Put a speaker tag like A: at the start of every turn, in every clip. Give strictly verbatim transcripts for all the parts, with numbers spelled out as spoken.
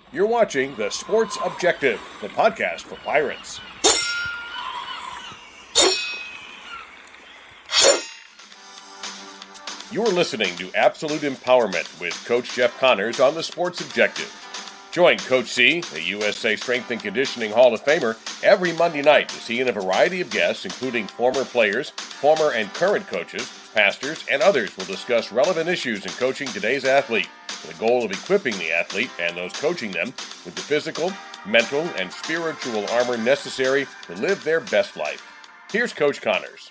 A: You're watching The Sports Objective, the podcast for Pirates. You're listening to Absolute Empowerment with Coach Jeff Connors on The Sports Objective. Join Coach C, the U S A Strength and Conditioning Hall of Famer, every Monday night to see in a variety of guests, including former players, former and current coaches, pastors, and others will discuss relevant issues in coaching today's athlete, with the goal of equipping the athlete and those coaching them with the physical, mental, and spiritual armor necessary to live their best life. Here's Coach Connors.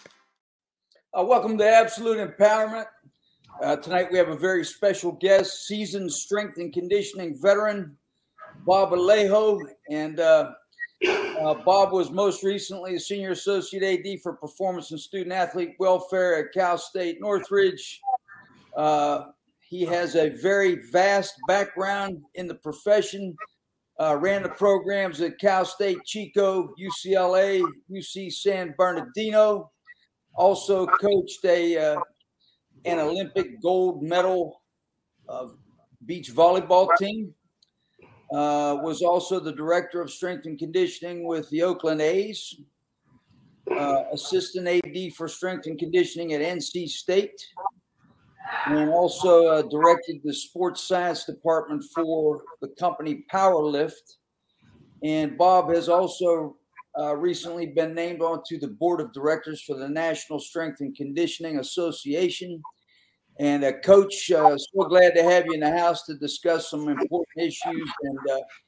B: Uh, welcome to Absolute Empowerment. Uh, tonight we have a very special guest, seasoned strength and conditioning veteran, Bob Alejo. And uh, uh, Bob was most recently a Senior Associate A D for Performance and Student Athlete Welfare at Cal State Northridge. Uh, he has a very vast background in the profession, uh, ran the programs at Cal State Chico, U C L A, U C San Bernardino, also coached a uh, an Olympic gold medal uh, beach volleyball team, uh, was also the director of strength and conditioning with the Oakland A's, uh, assistant A D for strength and conditioning at N C State, and also uh, directed the sports science department for the company Powerlift. And Bob has also uh, recently been named onto the board of directors for the National Strength and Conditioning Association. And uh, Coach, uh, so glad to have you in the house to discuss some important issues, and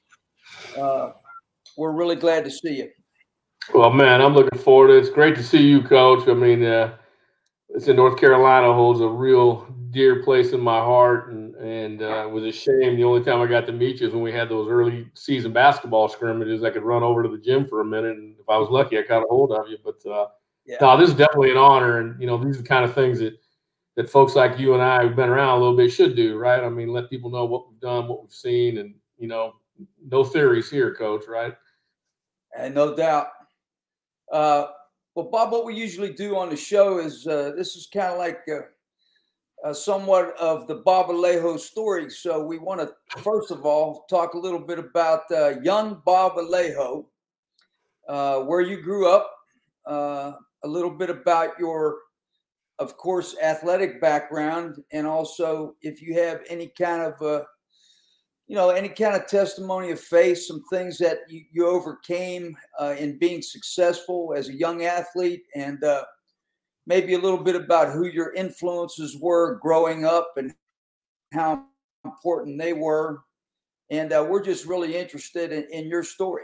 B: uh, uh, we're really glad to see you.
C: Well, man, I'm looking forward to it. It's great to see you, Coach. I mean, uh, it's in North Carolina holds a real dear place in my heart, and and uh, it was a shame the only time I got to meet you is when we had those early season basketball scrimmages. I could run over to the gym for a minute, and if I was lucky, I caught a hold of you. But uh, yeah. no, this is definitely an honor, and you know, these are the kind of things that. that folks like you and I who've been around a little bit should do, right? I mean, let people know what we've done, what we've seen, and, you know, no theories here, Coach, right?
B: And no doubt. Uh, well, Bob, what we usually do on the show is uh, this is kind of like uh, uh, somewhat of the Bob Alejo story. So we want to, first of all, talk a little bit about uh, young Bob Alejo, uh, where you grew up, uh, a little bit about your of course, athletic background, and also if you have any kind of, uh, you know, any kind of testimony of faith, some things that you, you overcame uh, in being successful as a young athlete, and uh, maybe a little bit about who your influences were growing up and how important they were. And uh, we're just really interested in, in your story.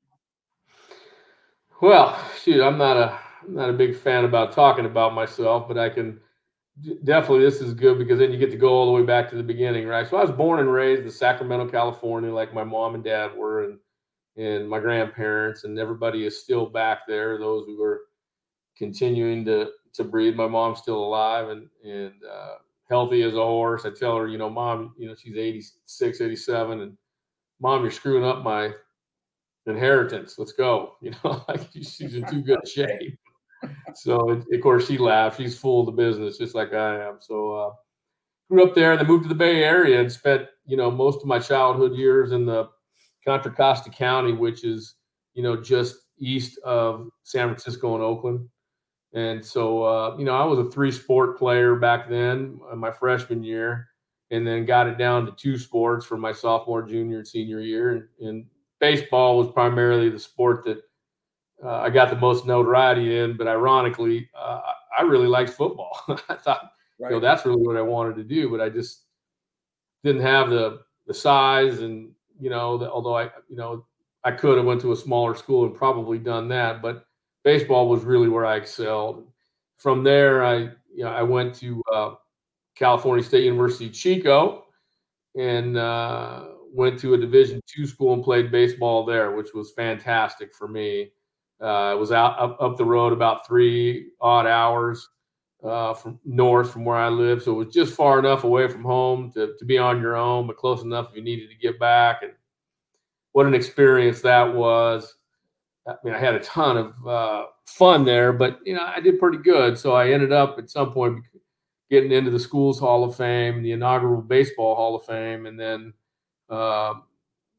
C: Well, shoot, I'm not a I'm not a big fan about talking about myself, but I can definitely, this is good because then you get to go all the way back to the beginning, right? So I was born and raised in Sacramento, California, like my mom and dad were, and and my grandparents, and everybody is still back there, those who are continuing to to breathe. My mom's still alive and and uh, healthy as a horse. I tell her, you know, Mom, you know, she's eighty-six, eighty-seven, and Mom, you're screwing up my inheritance. Let's go. You know, like she's in too good shape. So of course she laughed. She's full of the business, just like I am. So uh, grew up there, and then moved to the Bay Area and spent, you know, most of my childhood years in the Contra Costa County, which is, you know, just east of San Francisco and Oakland. And so, uh, you know, I was a three-sport player back then, my freshman year, and then got it down to two sports for my sophomore, junior, and senior year. And, and baseball was primarily the sport that uh, I got the most notoriety in. But ironically, uh, I really liked football. I thought, right. you know, that's really what I wanted to do. But I just didn't have the the size, and you know, the, although I, you know, I could have went to a smaller school and probably done that, but baseball was really where I excelled. From there, I, you know, I went to uh, California State University, Chico, and uh, went to a Division two school and played baseball there, which was fantastic for me. Uh, I was out up, up the road about three odd hours uh, from north from where I live, so it was just far enough away from home to to be on your own, but close enough if you needed to get back. And what an experience that was. I mean, I had a ton of uh, fun there, but, you know, I did pretty good. So I ended up at some point getting into the Schools Hall of Fame, the inaugural Baseball Hall of Fame, and then uh,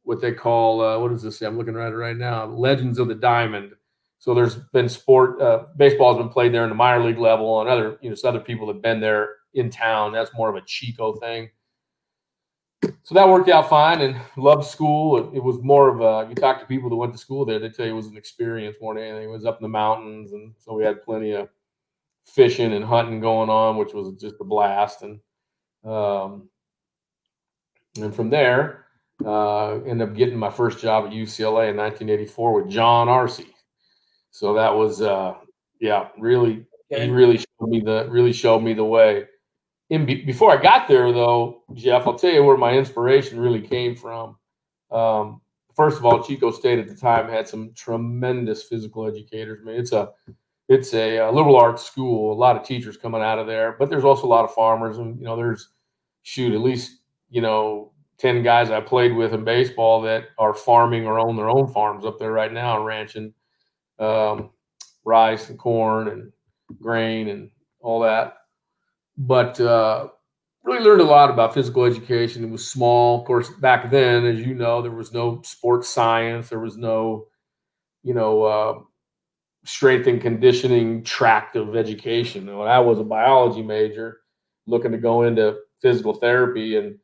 C: what they call, uh, what is this? I'm looking at it right now, Legends of the Diamond. So there's been sport, uh, baseball has been played there in the minor league level, and other, you know, so other people have been there in town. That's more of a Chico thing. So that worked out fine, and loved school. It, it was more of a, you talk to people that went to school there, they tell you it was an experience more than anything. It was up in the mountains, and so we had plenty of fishing and hunting going on, which was just a blast. And um, and from there, uh, ended up getting my first job at U C L A in nineteen eighty-four with John Arce. So that was, uh, yeah, really, okay. He really showed me the really showed me the way. In be, before I got there, though, Jeff, I'll tell you where my inspiration really came from. Um, first of all, Chico State at the time had some tremendous physical educators. I mean, it's a it's a, a liberal arts school. A lot of teachers coming out of there, but there's also a lot of farmers, and you know, there's shoot at least you know ten guys I played with in baseball that are farming or own their own farms up there right now, ranching um, rice and corn and grain and all that. But uh, really learned a lot about physical education. It was small. Of course, back then, as you know, there was no sports science. There was no, you know, uh, strength and conditioning tract of education. You know, I was a biology major looking to go into physical therapy. And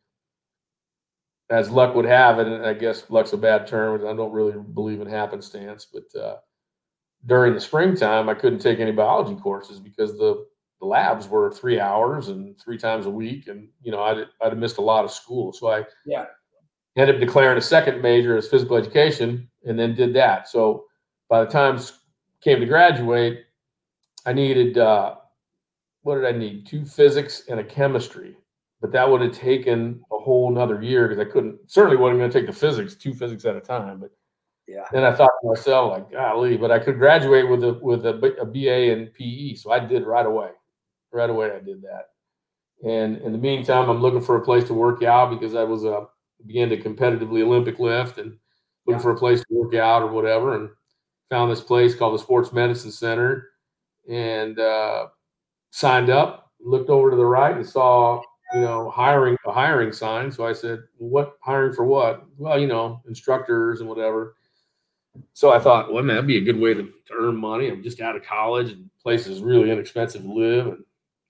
C: as luck would have it, and I guess luck's a bad term, I don't really believe in happenstance, but uh, during the springtime, I couldn't take any biology courses because the The labs were three hours and three times a week. And, you know, I'd, I'd missed a lot of school. So I
B: yeah.
C: ended up declaring a second major as physical education and then did that. So by the time came to graduate, I needed, uh, what did I need? Two physics and a chemistry. But that would have taken a whole nother year because I couldn't, certainly wasn't going to take the physics, two physics at a time. But
B: yeah.
C: Then I thought to myself, like, golly, but I could graduate with a, with a, a B A in P E. So I did right away. Right away, I did that. And in the meantime, I'm looking for a place to work out because I was uh, began to competitively Olympic lift and looking yeah. for a place to work out or whatever. And found this place called the Sports Medicine Center and uh, signed up. Looked over to the right and saw, you know, hiring a hiring sign. So I said, well, "What hiring for what?" Well, you know, instructors and whatever. So I thought, well, man, that'd be a good way to, to earn money. I'm just out of college and place is really inexpensive to live. And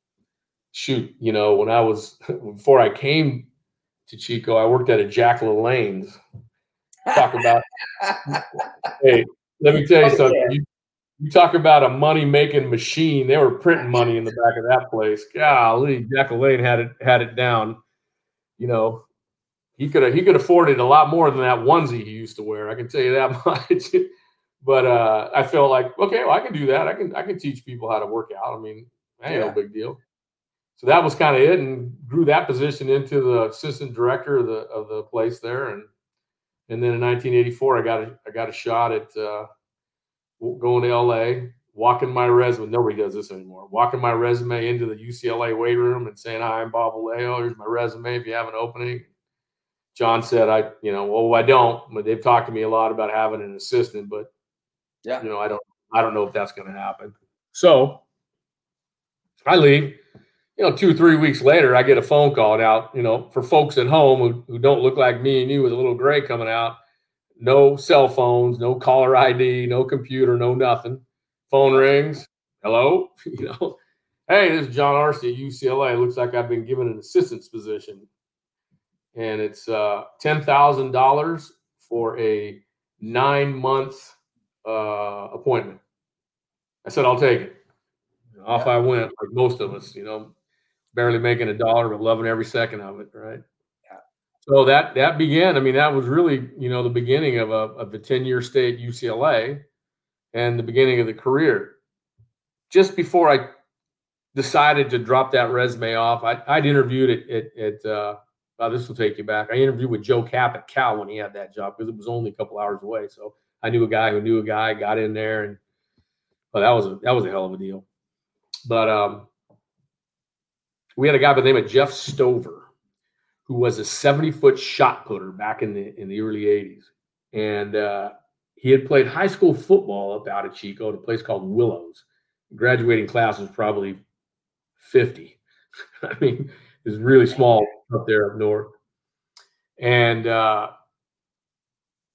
C: shoot, you know, when I was, before I came to Chico, I worked at a Jack LaLanne's. Talk about, hey, let me tell you something. You, you talk about a money-making machine. They were printing money in the back of that place. Golly, Jack LaLanne had it had it down. You know, he could have he could have afforded a lot more than that onesie he used to wear. I can tell you that much. But uh, I felt like, okay, well, I can do that. I can I can teach people how to work out. I mean, that ain't yeah. no big deal. So that was kind of it, and grew that position into the assistant director of the of the place there, and and then in nineteen eighty-four, I got a I got a shot at uh, going to L A, walking my resume. Nobody does this anymore. Walking my resume into the U C L A weight room and saying, "Hi, I'm Bob Vallejo. Here's my resume. If you have an opening." John said, "I, you know, well, I don't. But they've talked to me a lot about having an assistant, but yeah, you know, I don't, I don't know if that's going to happen." So I leave. You know, two, three weeks later, I get a phone call out, you know, for folks at home who, who don't look like me and you with a little gray coming out, no cell phones, no caller I D, no computer, no nothing. Phone rings. Hello? You know, hey, this is John Arce at U C L A. Looks like I've been given an assistant's position. And it's uh, ten thousand dollars for a nine-month uh, appointment. I said, I'll take it. Off yeah. I went, like most of us, you know. Barely making a dollar, but loving every second of it, right? Yeah. So that that began. I mean, that was really, you know, the beginning of a of the ten-year stay at U C L A and the beginning of the career. Just before I decided to drop that resume off, I, I'd interviewed at, at, at uh, oh, this will take you back. I interviewed with Joe Kapp at Cal when he had that job because it was only a couple hours away. So I knew a guy who knew a guy, got in there, and well, that was a, that was a hell of a deal. But um, we had a guy by the name of Jeff Stover, who was a seventy-foot shot putter back in the in the early eighties. And uh, he had played high school football up out of Chico at a place called Willows. The graduating class was probably fifty. I mean, it was really small up there up north. And uh,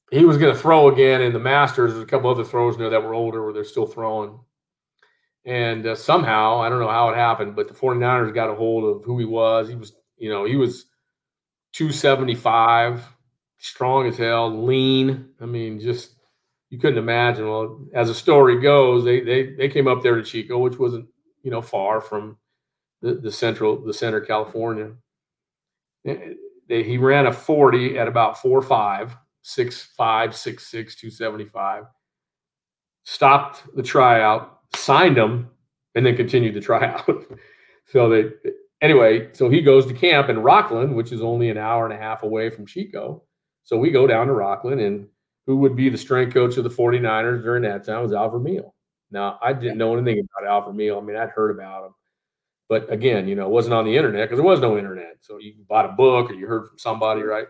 C: he was going to throw again in the Masters. There's a couple other throws in there that were older where they're still throwing. And uh, somehow, I don't know how it happened, but the 49ers got a hold of who he was. He was, you know, he was two seventy-five, strong as hell, lean. I mean, just you couldn't imagine. Well, as the story goes, they they they came up there to Chico, which wasn't, you know, far from the, the central, the center of California. They, he ran a forty at about four five, six five, six six, two seventy-five. Stopped the tryout, signed him, and then continued the tryout. So they, anyway, so he goes to camp in Rockland, which is only an hour and a half away from Chico. So we go down to Rockland, and who would be the strength coach of the 49ers during that time was Al Vermeil. Now, I didn't know anything about Al Vermeil. I mean, I'd heard about him. But again, you know, it wasn't on the internet because there was no internet. So you bought a book or you heard from somebody, right?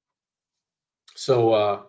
C: So uh,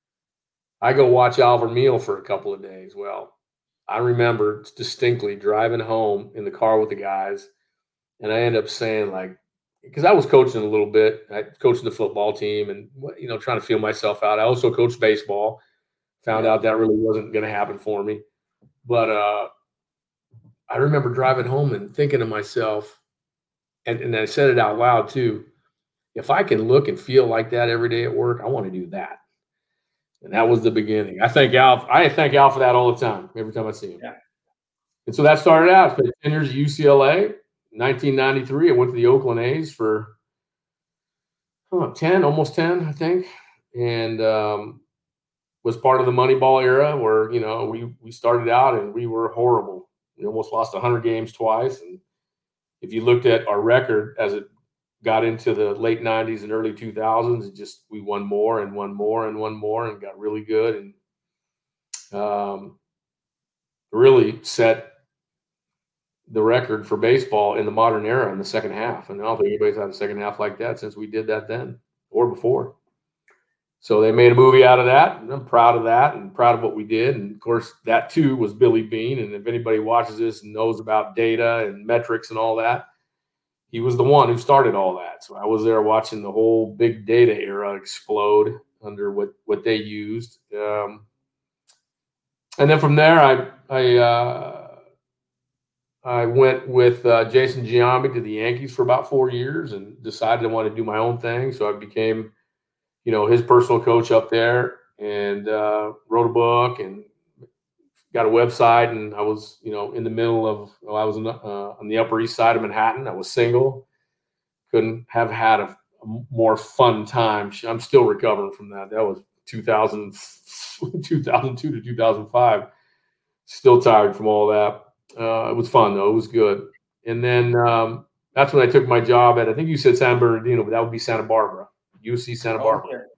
C: I go watch Al Vermeil for a couple of days. Well, I remember distinctly driving home in the car with the guys, and I end up saying, like, because I was coaching a little bit, I coaching the football team and, you know, trying to feel myself out. I also coached baseball, found
B: Yeah.
C: out that really wasn't going to happen for me. But uh, I remember driving home and thinking to myself, and, and I said it out loud too, if I can look and feel like that every day at work, I want to do that. And that was the beginning. I thank Al. I thank Al for that all the time, every time I see him.
B: Yeah.
C: And so that started out. I spent ten years at U C L A. nineteen ninety-three, I went to the Oakland A's for oh, ten, almost ten, I think, and um, was part of the Moneyball era where, you know, we we started out and we were horrible. We almost lost one hundred games twice. And if you looked at our record as it got into the late nineties and early two thousands, it just we won more and won more and won more and got really good and um, really set the record for baseball in the modern era in the second half. And I don't think anybody's had a second half like that since we did that then or before. So they made a movie out of that, and I'm proud of that and proud of what we did. And of course, that too was Billy Beane. And if anybody watches this and knows about data and metrics and all that, he was the one who started all that. So I was there watching the whole big data era explode under what, what they used. Um, and then from there, I, I, uh, I went with uh, Jason Giambi to the Yankees for about four years and decided I wanted to do my own thing. So I became, you know, his personal coach up there and uh, wrote a book and got a website. And I was, you know, in the middle of, well, I was in the, uh, on the Upper East Side of Manhattan. I was single. Couldn't have had a, a more fun time. I'm still recovering from that. That was two thousand, two thousand two to two thousand five. Still tired from all that. Uh, it was fun, though. It was good. And then um, that's when I took my job at, I think you said San Bernardino, but that would be Santa Barbara, U C Santa Barbara.
B: Okay.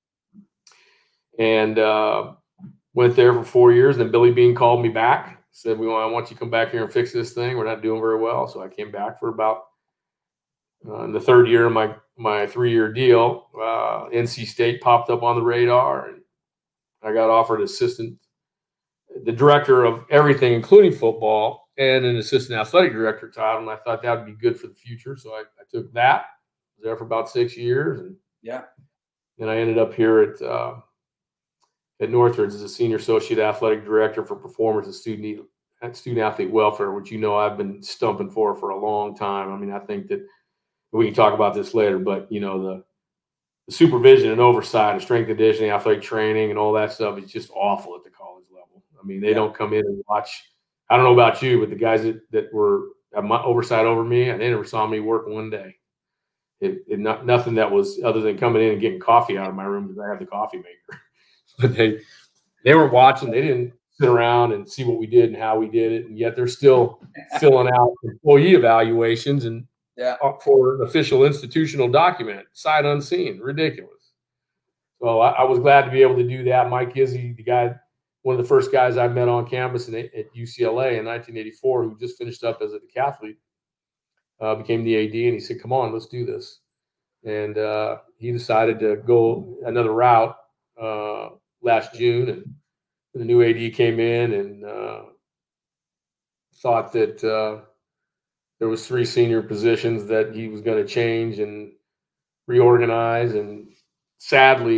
C: And uh, went there for four years. Then Billy Beane called me back, said, "We want, I want you to come back here and fix this thing. We're not doing very well." So I came back for about uh, in the third year of my, my three-year deal. Uh, N C State popped up on the radar, and I got offered assistant the director of everything, including football, and an assistant athletic director title. And I thought that would be good for the future. So I, I took that. Was there for about six years. And
B: yeah.
C: then I ended up here at uh, at Northridge as a senior associate athletic director for performance and student student athlete welfare, which, you know, I've been stumping for for a long time. I mean, I think that we can talk about this later, but, you know, the, the supervision and oversight of strength conditioning, athletic training, and all that stuff is just awful at the college level. I mean, they yeah. don't come in and watch. I don't know about you, but the guys that, that were have my oversight over me, and they never saw me work one day. It, it not nothing that was other than coming in and getting coffee out of my room because I have the coffee maker. But they they were watching. They didn't sit around and see what we did and how we did it, and yet they're still filling out employee evaluations and
B: yeah.
C: for an official institutional document, sight unseen. Ridiculous. So I, I was glad to be able to do that. Mike Izzy, the guy, one of the first guys I met on campus in, at U C L A in nineteen eighty-four, who just finished up as a decathlete, uh, became the A D, and he said, "Come on, let's do this." And uh, he decided to go another route uh, last June, and the new A D came in and uh, thought that uh, there was three senior positions that he was going to change and reorganize. And sadly,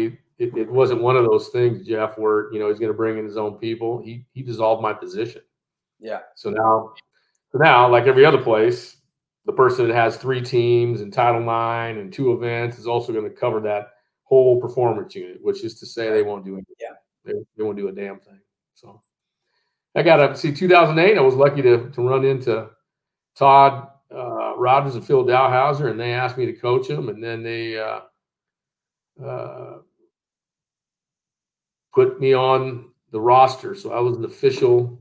C: it, it wasn't one of those things, Jeff, where, you know, he's going to bring in his own people. He he dissolved my position.
B: Yeah.
C: So now, so now, like every other place, the person that has three teams and Title nine and two events is also going to cover that whole performance unit, which is to say they won't do anything.
B: Yeah.
C: They, they won't do a damn thing. So I got to see two thousand eight. I was lucky to to run into Todd uh, Rogers and Phil Dalhouser, and they asked me to coach them, and then they uh, uh, put me on the roster. So I was an official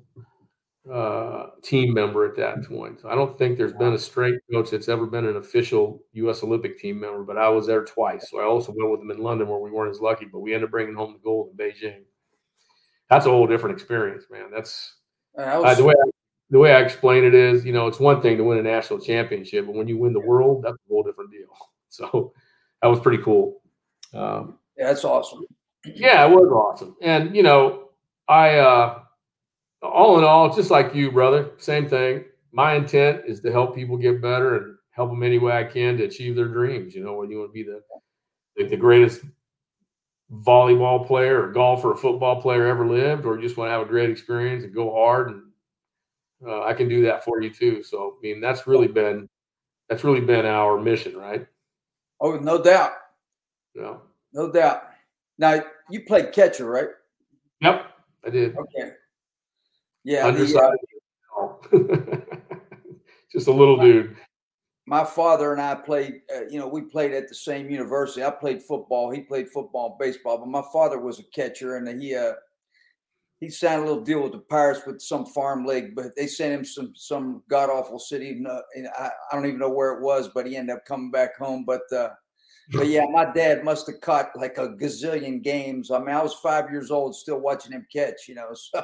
C: uh, team member at that point. So I don't think there's been a strength coach that's ever been an official U S Olympic team member, but I was there twice. So I also went with them in London where we weren't as lucky, but we ended up bringing home the gold in Beijing. That's a whole different experience, man. That's
B: was,
C: uh, the way I, the way I explain it is, you know, it's one thing to win a national championship, but when you win the world, that's a whole different deal. So that was pretty cool. Um,
B: yeah, that's awesome.
C: Yeah, it was awesome. And, you know, I, uh, all in all, just like you, brother, same thing. My intent is to help people get better and help them any way I can to achieve their dreams. You know, when you want to be the, the, the greatest volleyball player or golfer or football player ever lived, or you just want to have a great experience and go hard, and uh, I can do that for you too. So, I mean, that's really been, that's really been our mission, right?
B: Oh, no doubt.
C: Yeah.
B: No doubt. Now, you played catcher, right?
C: Yep, I did.
B: Okay. Yeah.
C: Undersized.
B: The, uh,
C: just a little
B: my,
C: dude.
B: My father and I played, uh, you know, we played at the same university. I played football. He played football and baseball, but my father was a catcher, and he, uh, he signed a little deal with the Pirates with some farm league, but they sent him some, some god awful city. And I, I don't even know where it was, but he ended up coming back home. But, uh, But yeah, my dad must have caught like a gazillion games. I mean, I was five years old, still watching him catch, you know. So.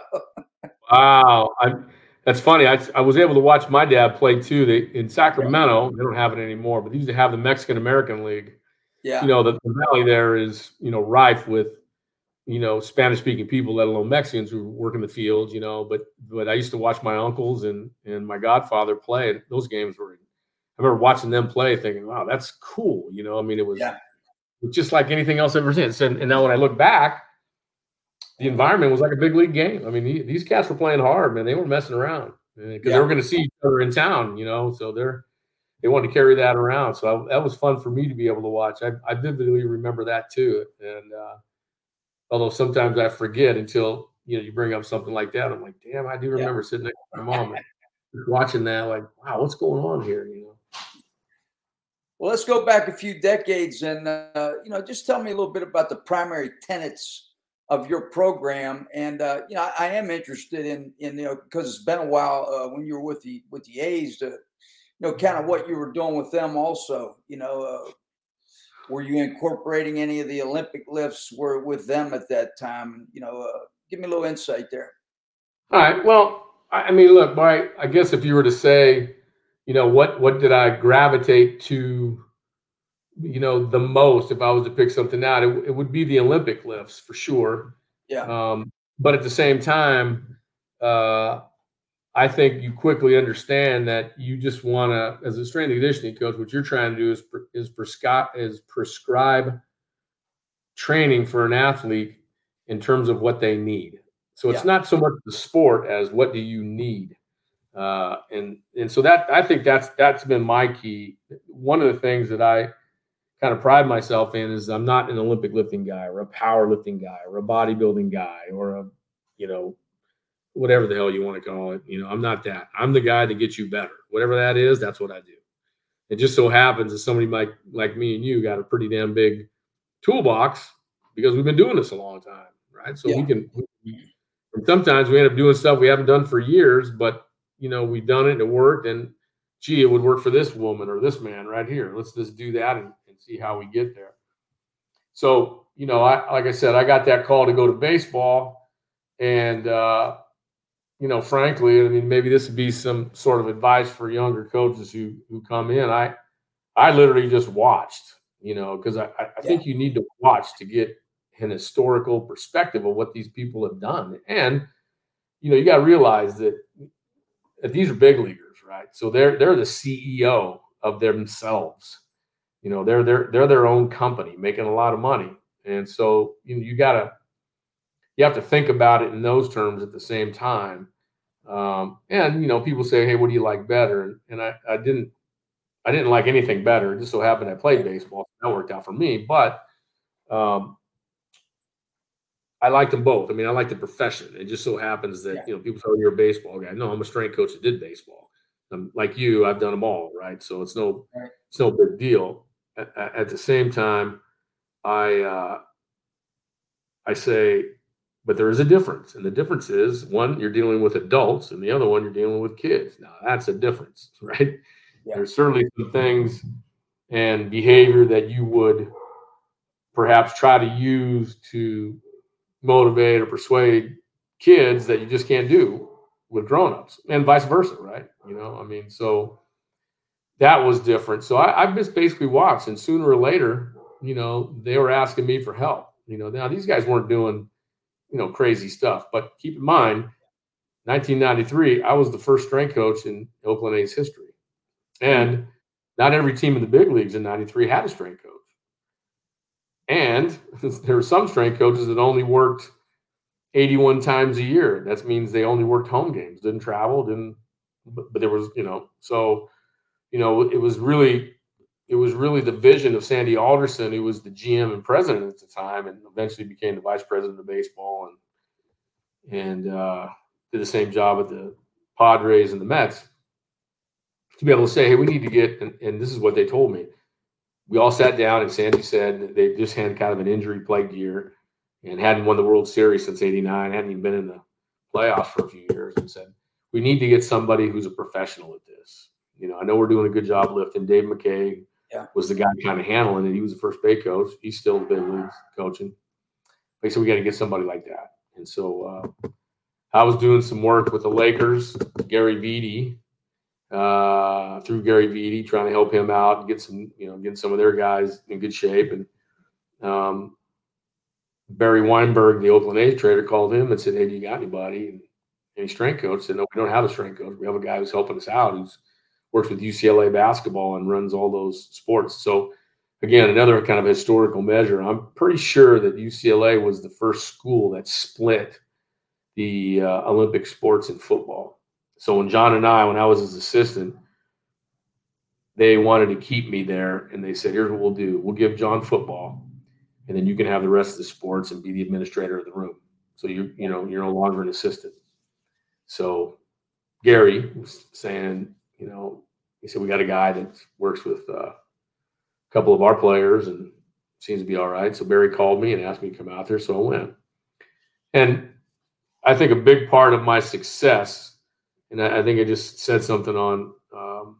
C: Wow, I, that's funny. I, I was able to watch my dad play too. They in Sacramento, they don't have it anymore, but they used to have the Mexican American League.
B: Yeah,
C: you know, the, the valley there is, you know, rife with, you know, Spanish speaking people, let alone Mexicans who work in the fields. You know, but but I used to watch my uncles and and my godfather play, and those games were. I remember watching them play thinking, wow, that's cool. You know, I mean, it was,
B: yeah.
C: it was just like anything else I've ever seen. And, and now when I look back, the environment was like a big league game. I mean, he, these cats were playing hard, man. They weren't messing around because yeah. they were going to see each other in town, you know, so they're, they wanted to carry that around. So I, that was fun for me to be able to watch. I, I vividly remember that too. And uh, although sometimes I forget until, you know, you bring up something like that, I'm like, damn, I do remember yeah. sitting next to my mom and watching that, like, wow, what's going on here, you know?
B: Well, let's go back a few decades and, uh, you know, just tell me a little bit about the primary tenets of your program. And, uh, you know, I, I am interested in, in, you know, because it's been a while uh, when you were with the, with the A's to, you know, kind of what you were doing with them also, you know, uh, were you incorporating any of the Olympic lifts were with them at that time? You know, uh, give me a little insight there.
C: All right. Well, I mean, look, Mike, I guess if you were to say, you know, what, what did I gravitate to, you know, the most, if I was to pick something out, it, it would be the Olympic lifts for sure.
B: Yeah.
C: Um, but at the same time, uh, I think you quickly understand that you just want to, as a strength and conditioning coach, what you're trying to do is, is prescribe, is prescribe training for an athlete in terms of what they need. So it's yeah. not so much the sport as what do you need. Uh, and and so that I think that's that's been my key. One of the things that I kind of pride myself in is I'm not an Olympic lifting guy or a powerlifting guy or a bodybuilding guy or a, you know, whatever the hell you want to call it. You know, I'm not that. I'm the guy that gets you better. Whatever that is, that's what I do. It just so happens that somebody like like me and you got a pretty damn big toolbox because we've been doing this a long time, right? So yeah. we can. We, sometimes we end up doing stuff we haven't done for years, but you know, we've done it and it worked, and gee, it would work for this woman or this man right here. Let's just do that and, and see how we get there. So, you know, I, like I said, I got that call to go to baseball, and, uh, you know, frankly, I mean, maybe this would be some sort of advice for younger coaches who, who come in. I, I literally just watched, you know, because I, I yeah. think you need to watch to get an historical perspective of what these people have done. And, you know, you got to realize that these are big leaguers, right? So they're they're the C E O of themselves. You know, they're they're they're their own company, making a lot of money, And so you know, you gotta you have to think about it in those terms at the same time. Um, and you know, people say, "Hey, what do you like better?" And, and I, I didn't I didn't like anything better. It just so happened I played baseball. That worked out for me. But um, I liked them both. I mean, I like the profession. It just so happens that, yeah. you know, people say, oh, you're a baseball guy. No, I'm a strength coach that did baseball. Um, like you, I've done them all, right? So it's no, right. it's no big deal. At, at the same time, I, uh, I say, but there is a difference. And the difference is, one, you're dealing with adults, and the other one, you're dealing with kids. Now, that's a difference, right? Yeah. There's certainly some things and behavior that you would perhaps try to use to motivate or persuade kids that you just can't do with grownups, and vice versa, right? You know, I mean, so that was different. So I, I just basically watched, and sooner or later, you know, they were asking me for help. You know, now these guys weren't doing, you know, crazy stuff, but keep in mind, nineteen ninety-three, I was the first strength coach in Oakland A's history, and not every team in the big leagues in ninety-three had a strength coach. And there were some strength coaches that only worked eighty-one times a year. That means they only worked home games, didn't travel, didn't, but, but there was, you know, so, you know, it was really, it was really the vision of Sandy Alderson, who was the G M and president at the time, and eventually became the vice president of baseball, and, and uh, did the same job at the Padres and the Mets, to be able to say, hey, we need to get, and, and this is what they told me. We all sat down, and Sandy said they just had kind of an injury-plagued year and hadn't won the World Series since eighty-nine, hadn't even been in the playoffs for a few years, and said, we need to get somebody who's a professional at this. You know, I know we're doing a good job lifting. Dave McKay yeah. was the guy kind of handling it. He was the first Bay coach. He's still the big leagues coaching. They said, we got to get somebody like that. And so uh, I was doing some work with the Lakers, Gary Vitti, uh, through Gary Vitti, trying to help him out and get some, you know, getting some of their guys in good shape. And um, Barry Weinberg, the Oakland A's trader, called him and said, hey, do you got anybody? And any strength coach said, no, we don't have a strength coach. We have a guy who's helping us out, who's works with U C L A basketball and runs all those sports. So again, another kind of historical measure. I'm pretty sure that U C L A was the first school that split the uh, Olympic sports in football. So when John and I, when I was his assistant, they wanted to keep me there, and they said, here's what we'll do. We'll give John football, and then you can have the rest of the sports and be the administrator of the room. So you you know, you're no longer an assistant. So Gary was saying, you know, he said, we got a guy that works with uh, a couple of our players and seems to be all right. So Barry called me and asked me to come out there. So I went. And I think a big part of my success, and I, I think I just said something on um,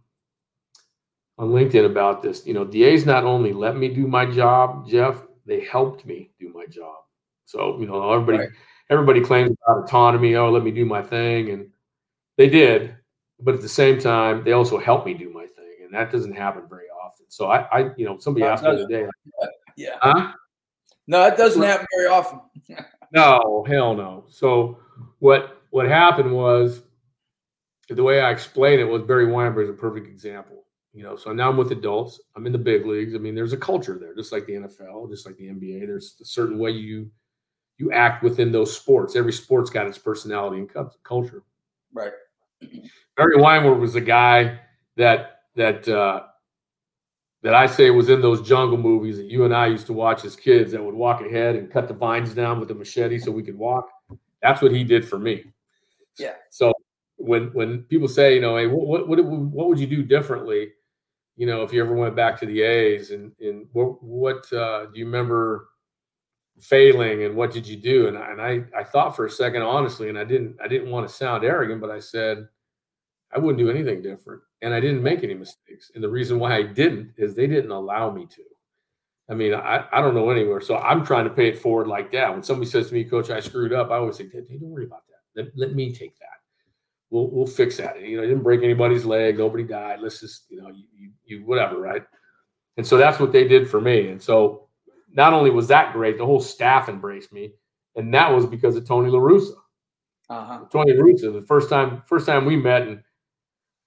C: on LinkedIn about this, you know, the A's not only let me do my job, Jeff, they helped me do my job. So, you know, everybody, right. everybody claims about autonomy. Oh, let me do my thing. And they did. But at the same time, they also helped me do my thing. And that doesn't happen very often. So I, I you know, somebody no, asked me the other day. Like,
B: yeah.
C: Huh?
B: No, it doesn't happen very often.
C: No, hell no. So what what happened was, the way I explained it was, Barry Weinberg is a perfect example. You know, so now I'm with adults. I'm in the big leagues. I mean, there's a culture there, just like the N F L, just like the N B A. There's a certain way you you act within those sports. Every sport's got its personality and culture.
B: Right.
C: Barry Weinberg was a guy that that uh, that I say was in those jungle movies that you and I used to watch as kids, that would walk ahead and cut the vines down with a machete so we could walk. That's what he did for me.
B: Yeah.
C: So when when people say, you know, hey, what what what would you do differently, you know, if you ever went back to the A's, and and what what uh, do you remember failing, and what did you do? And I, and I I thought for a second, honestly, and I didn't I didn't want to sound arrogant, but I said I wouldn't do anything different, and I didn't make any mistakes. And the reason why I didn't is they didn't allow me to. I mean, I, I don't know anywhere. So I'm trying to pay it forward like that. When somebody says to me, Coach, I screwed up, I always say, hey, don't worry about that. Let, let me take that. We'll we'll fix that. You know, I didn't break anybody's leg. Nobody died. Let's just, you know, you, you, you whatever, right? And so that's what they did for me. And so not only was that great, the whole staff embraced me, and that was because of Tony La Russa.
B: Uh-huh.
C: Tony La Russa, the first time first time we met, and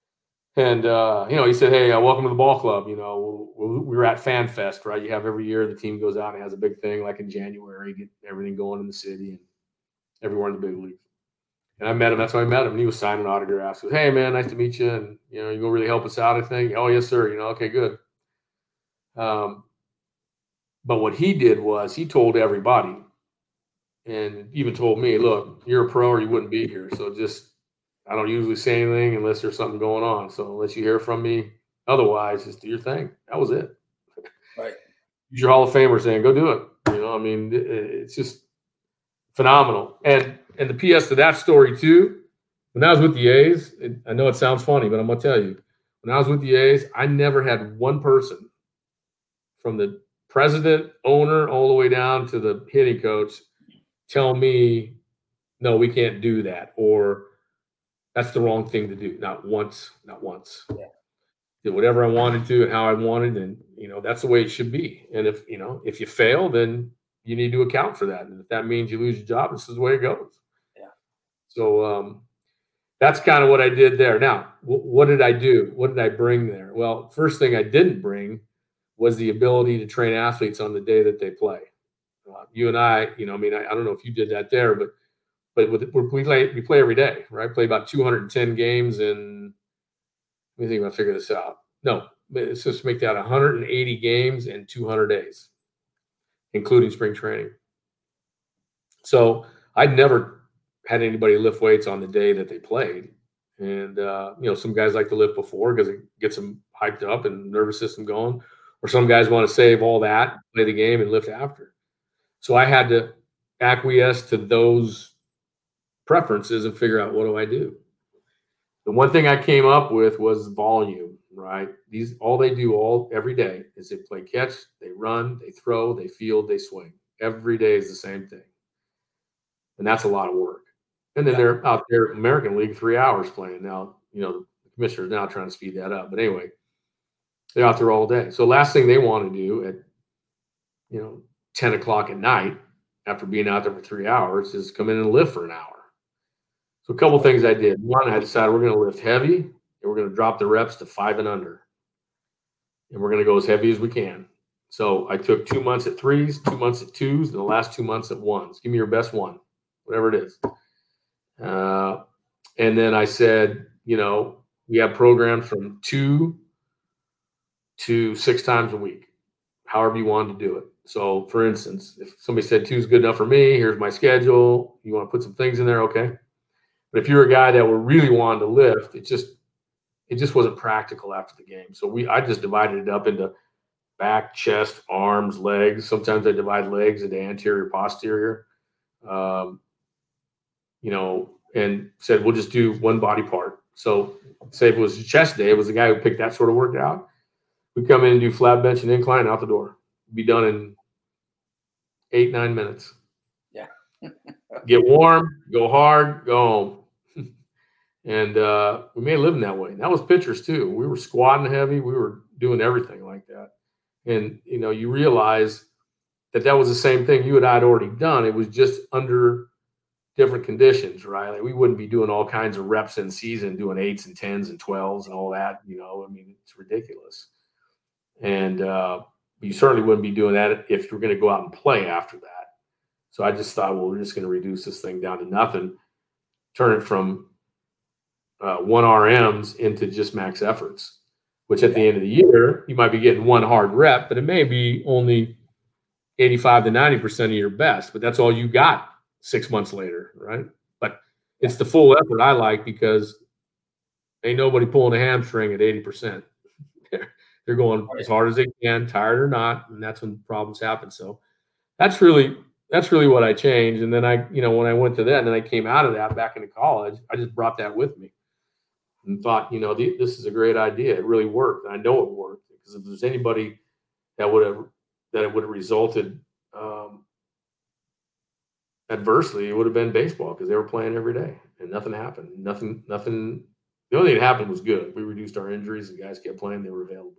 C: And, uh, you know, he said, hey, uh, welcome to the ball club. You know, we we were at Fan Fest, right? You have every year the team goes out and has a big thing like in January, get everything going in the city and everywhere in the big leagues. And I met him. That's how I met him. And he was signing autographs. He goes, hey, man, nice to meet you. And, you know, you gonna really help us out, I think. Oh, yes, sir. You know, okay, good. Um, but what he did was he told everybody and even told me, look, you're a pro or you wouldn't be here. So just, I don't usually say anything unless there's something going on. So unless you hear from me, otherwise, just do your thing. That was it.
B: Right.
C: Use your Hall of Famer saying, go do it. You know, I mean, it, it's just phenomenal. And and the P S to that story too, when I was with the A's, it, I know it sounds funny, but I'm gonna tell you, when I was with the A's, I never had one person from the president, owner, all the way down to the hitting coach tell me, no, we can't do that, or that's the wrong thing to do. Not once, not once.
B: Yeah.
C: Did whatever I wanted to and how I wanted, and you know that's the way it should be. And if you know if you fail, then you need to account for that. And if that means you lose your job, this is the way it goes.
B: Yeah.
C: So um, that's kind of what I did there. Now, w- what did I do? What did I bring there? Well, first thing I didn't bring was the ability to train athletes on the day that they play. Uh, you and I, you know, I mean, I, I don't know if you did that there, but but with, we play we play every day, right? Play about two hundred ten games in. Let me think if I figure this out. No, let's just make that one hundred eighty games in two hundred days, including spring training. So I'd never had anybody lift weights on the day that they played. And, uh, you know, some guys like to lift before because it gets them hyped up and nervous system going. Or some guys want to save all that, play the game, and lift after. So I had to acquiesce to those preferences and figure out, what do I do? The one thing I came up with was volume, right? These all they do all every day is they play catch, they run, they throw, they field, they swing. Every day is the same thing. And that's a lot of work. And then they're out there, American League, three hours playing. Now, you know, the commissioner's now trying to speed that up. But anyway, they're out there all day. So last thing they want to do at, you know, ten o'clock at night after being out there for three hours is come in and lift for an hour. So a couple of things I did. One, I decided we're going to lift heavy, and we're going to drop the reps to five and under. And we're going to go as heavy as we can. So I took two months at threes, two months at twos, and the last two months at ones. Give me your best one, whatever it is. Uh, and then I said, you know, we have programs from two to six times a week, however you want to do it. So, for instance, if somebody said two is good enough for me, here's my schedule. You want to put some things in there, okay. But if you're a guy that were really wanting to lift, it just it just wasn't practical after the game. So we I just divided it up into back, chest, arms, legs. Sometimes I divide legs into anterior, posterior. Um, you know, and said we'll just do one body part. So say if it was chest day, it was the guy who picked that sort of workout. We come in and do flat bench and incline out the door. Be done in eight, nine minutes.
B: Yeah.
C: Get warm, go hard, go home. And uh, we made a living that way. And that was pitchers too. We were squatting heavy. We were doing everything like that. And, you know, you realize that that was the same thing you and I had already done. It was just under different conditions, right? Like we wouldn't be doing all kinds of reps in season, doing eights and tens and twelves and all that. You know, I mean, it's ridiculous. And uh, you certainly wouldn't be doing that if you're going to go out and play after that. So I just thought, well, we're just going to reduce this thing down to nothing, turn it from uh, one R Ms into just max efforts, which at the end of the year, you might be getting one hard rep, but it may be only eighty-five to ninety percent of your best, but that's all you got six months later, right? But it's the full effort I like because ain't nobody pulling a hamstring at eighty percent. They're going as hard as they can, tired or not, and that's when problems happen. So that's really that's really what I changed. And then I, you know, when I went to that and then I came out of that back into college, I just brought that with me and thought, you know, th- this is a great idea. It really worked. And I know it worked because if there's anybody that would have that it would have resulted um, adversely, it would have been baseball because they were playing every day and nothing happened. Nothing, nothing. The only thing that happened was good. We reduced our injuries and guys kept playing. They were available.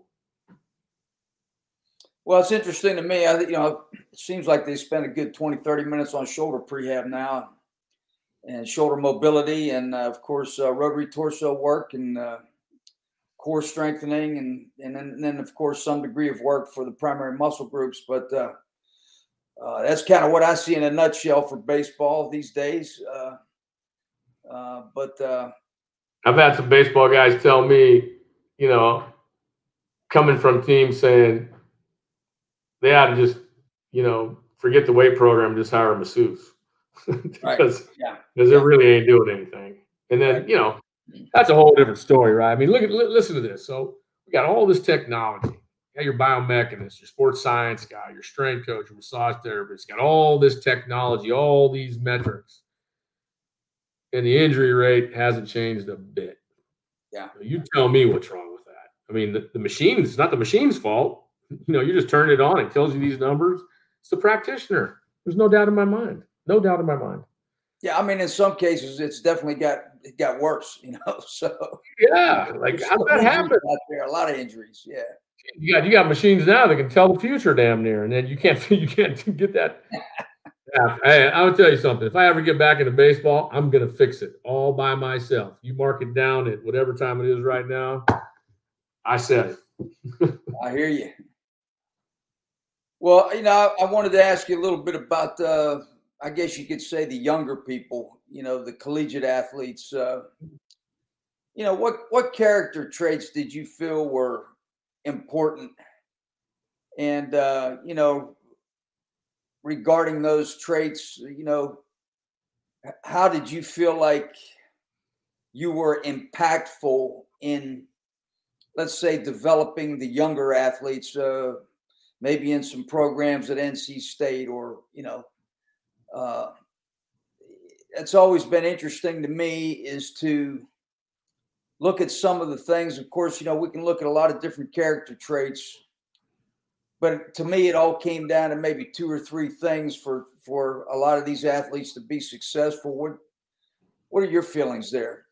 B: Well, it's interesting to me. I, you know, it seems like they spend a good twenty, thirty minutes on shoulder prehab now and shoulder mobility and, uh, of course, uh, rotary torso work. And uh, core strengthening, and and then, and then of course some degree of work for the primary muscle groups. But uh, uh, that's kind of what I see in a nutshell for baseball these days. Uh, uh, but uh,
C: I've had some baseball guys tell me, you know, coming from teams saying they ought to just, you know, forget the weight program, just hire a masseuse because
B: right. yeah.
C: because
B: yeah.
C: it really ain't doing anything. And then,
B: Right.
C: you know, that's a whole different story, right? I mean, look at li- listen to this. So we got all this technology. You got your biomechanist, your sports science guy, your strength coach, your massage therapist. Got all this technology, all these metrics, and the injury rate hasn't changed a bit.
B: Yeah.
C: You tell me what's wrong with that. I mean, the, the machine, it's not the machine's fault. You know, you just turn it on, it tells you these numbers. It's the practitioner. There's no doubt in my mind. No doubt in my mind.
B: Yeah, I mean, in some cases, it's definitely got it got worse. You know, so
C: yeah, like how did that happen?
B: Out there, a lot of injuries. Yeah,
C: you got you got machines now that can tell the future damn near, and then you can't you can't get that. Yeah, hey, I'll tell you something. If I ever get back into baseball, I'm gonna fix it all by myself. You mark it down at whatever time it is right now. I said it.
B: I hear you. Well, you know, I, I wanted to ask you a little bit about, uh, I guess you could say, the younger people. You know, the collegiate athletes. Uh, you know, what what character traits did you feel were important? And uh, you know, regarding those traits, you know, how did you feel like you were impactful in, let's say, developing the younger athletes, uh, maybe in some programs at N C State, or, you know, uh, it's always been interesting to me is to look at some of the things. Of course, you know, we can look at a lot of different character traits, but to me, it all came down to maybe two or three things for, for a lot of these athletes to be successful. What, what are your feelings there?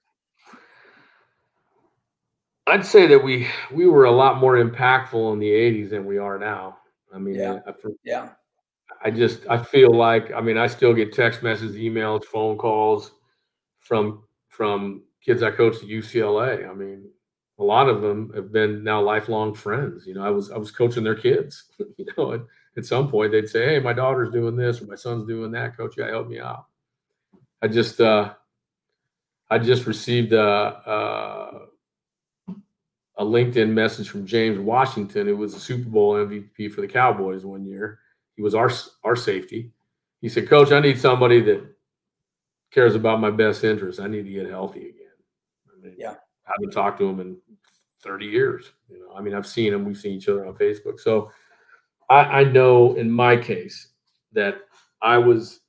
C: I'd say that we we were a lot more impactful in the eighties than we are now. I mean,
B: Yeah.
C: I, for,
B: Yeah.
C: I just I feel like I mean I still get text messages, emails, phone calls from from kids I coached at U C L A. I mean, a lot of them have been now lifelong friends. You know, I was I was coaching their kids. You know, at, at some point they'd say, "Hey, my daughter's doing this, or my son's doing that. Coach, you gotta help me out." I just uh, I just received a. a a LinkedIn message from James Washington, who was a Super Bowl M V P for the Cowboys one year. He was our our safety. He said, "Coach, I need somebody that cares about my best interest. I need to get healthy again." I mean,
B: Yeah.
C: I haven't talked to him in thirty years. You know, I mean, I've seen him. We've seen each other on Facebook. So I, I know in my case that I was.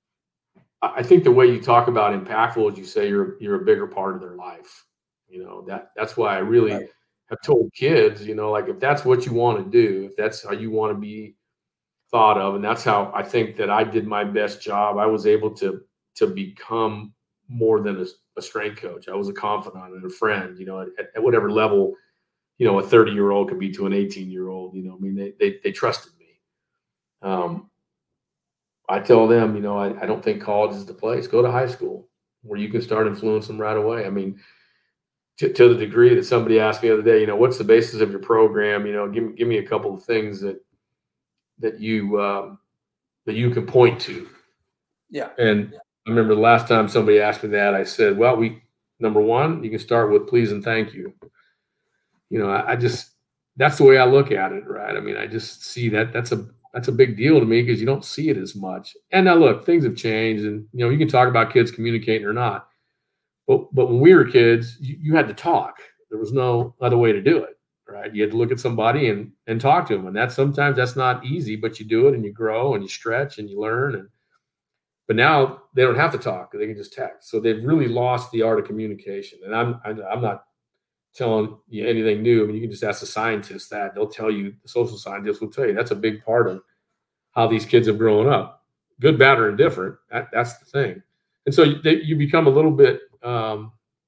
C: I think the way you talk about impactful is you say you're you're a bigger part of their life. You know, that that's why I really.
B: Right.
C: I've told kids, you know, like if that's what you want to do, if that's how you want to be thought of, and that's how I think that I did my best job, I was able to to become more than a, a strength coach. I was a confidant and a friend, you know, at, at whatever level, you know, a thirty-year-old could be to an eighteen-year-old. You know, I mean, they they, they trusted me. Um, I tell them, you know, I, I don't think college is the place. Go to high school where you can start influencing them right away. I mean, To, to the degree that somebody asked me the other day, you know, what's the basis of your program? You know, give me give me a couple of things that that you um, that you can point to.
B: Yeah.
C: And I remember the last time somebody asked me that, I said, well, we number one, you can start with please and thank you. You know, I, I just that's the way I look at it, right? I mean, I just see that that's a that's a big deal to me because you don't see it as much. And now look, things have changed, and you know, you can talk about kids communicating or not. But but when we were kids, you, you had to talk. There was no other way to do it, right? You had to look at somebody and and talk to them, and that's sometimes that's not easy, but you do it and you grow and you stretch and you learn. And but now they don't have to talk; they can just text. So they've really lost the art of communication. And I'm I'm not telling you anything new. I mean, you can just ask the scientists that; they'll tell you. The social scientists will tell you that's a big part of how these kids have grown up, good, bad, or indifferent. That, that's the thing. And so you, they, you become a little bit. Um,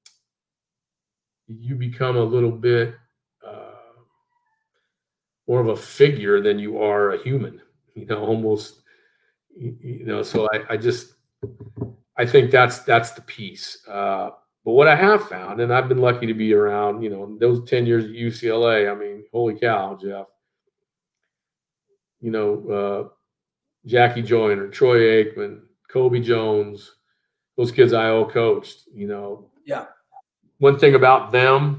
C: you become a little bit uh, more of a figure than you are a human, you know, almost, you know, so I, I just, I think that's, that's the piece. Uh, But what I have found, and I've been lucky to be around, you know, those ten years at U C L A, I mean, holy cow, Jeff. You know, uh, Jackie Joyner, Troy Aikman, Kobe Jones, those kids I O coached, you know.
B: Yeah.
C: One thing about them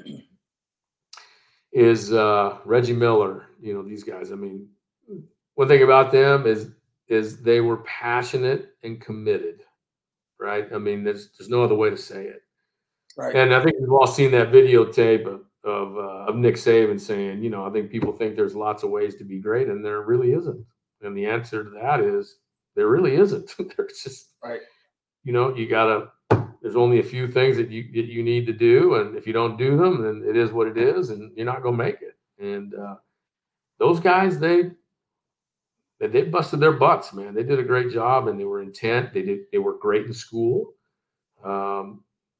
C: is uh, Reggie Miller, you know, these guys. I mean, one thing about them is is they were passionate and committed, right? I mean, there's there's no other way to say it.
B: Right.
C: And I think we've all seen that videotape of of, uh, of Nick Saban saying, you know, I think people think there's lots of ways to be great, and there really isn't. And the answer to that is there really isn't. There's just,
B: right.
C: You know, you gotta. There's only a few things that you that you need to do, and if you don't do them, then it is what it is, and you're not gonna make it. And uh, those guys, they they busted their butts, man. They did a great job, and they were intent. They did. They were great in school. Um,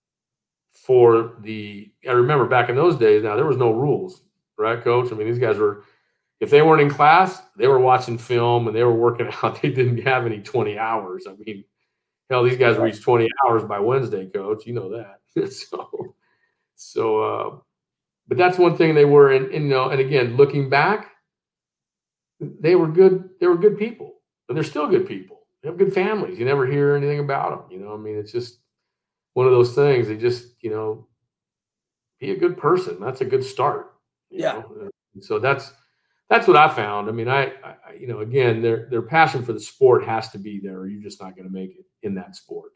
C: for the, I remember back in those days. Now there was no rules, right, Coach? I mean, these guys were. If they weren't in class, they were watching film and they were working out. They didn't have any twenty hours. I mean. Hell, these guys reached twenty hours by Wednesday, Coach. You know that. so, so, uh, but that's one thing they were in, in, you know, and again, looking back, they were good. They were good people, and they're still good people. They have good families. You never hear anything about them. You know, I mean, it's just one of those things. They just, you know, be a good person. That's a good start. You
B: yeah.
C: know? So that's, That's what I found. I mean, I, I, you know, again, their their passion for the sport has to be there, or you're just not going to make it in that sport.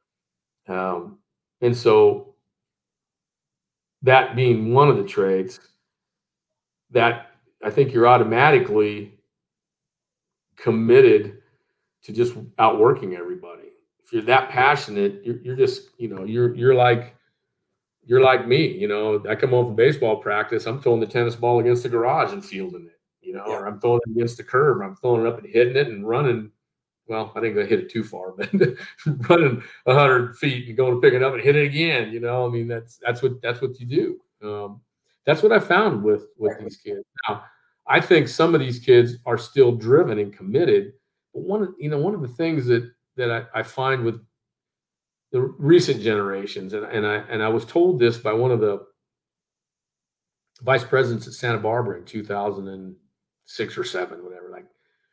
C: Um, and so, that being one of the traits, that I think you're automatically committed to just outworking everybody. If you're that passionate, you're, you're just, you know, you're you're like you're like me. You know, I come home from baseball practice, I'm throwing the tennis ball against the garage and fielding it. You know, yeah. Or I'm throwing it against the curb. I'm throwing it up and hitting it and running. Well, I think I hit it too far, but running a hundred feet and going to pick it up and hit it again. You know, I mean, that's that's what that's what you do. Um, that's what I found with with these kids. Now, I think some of these kids are still driven and committed. But one, you know, one of the things that that I, I find with the recent generations, and, and I and I was told this by one of the vice presidents at Santa Barbara in two thousand six or seven, whatever. Like,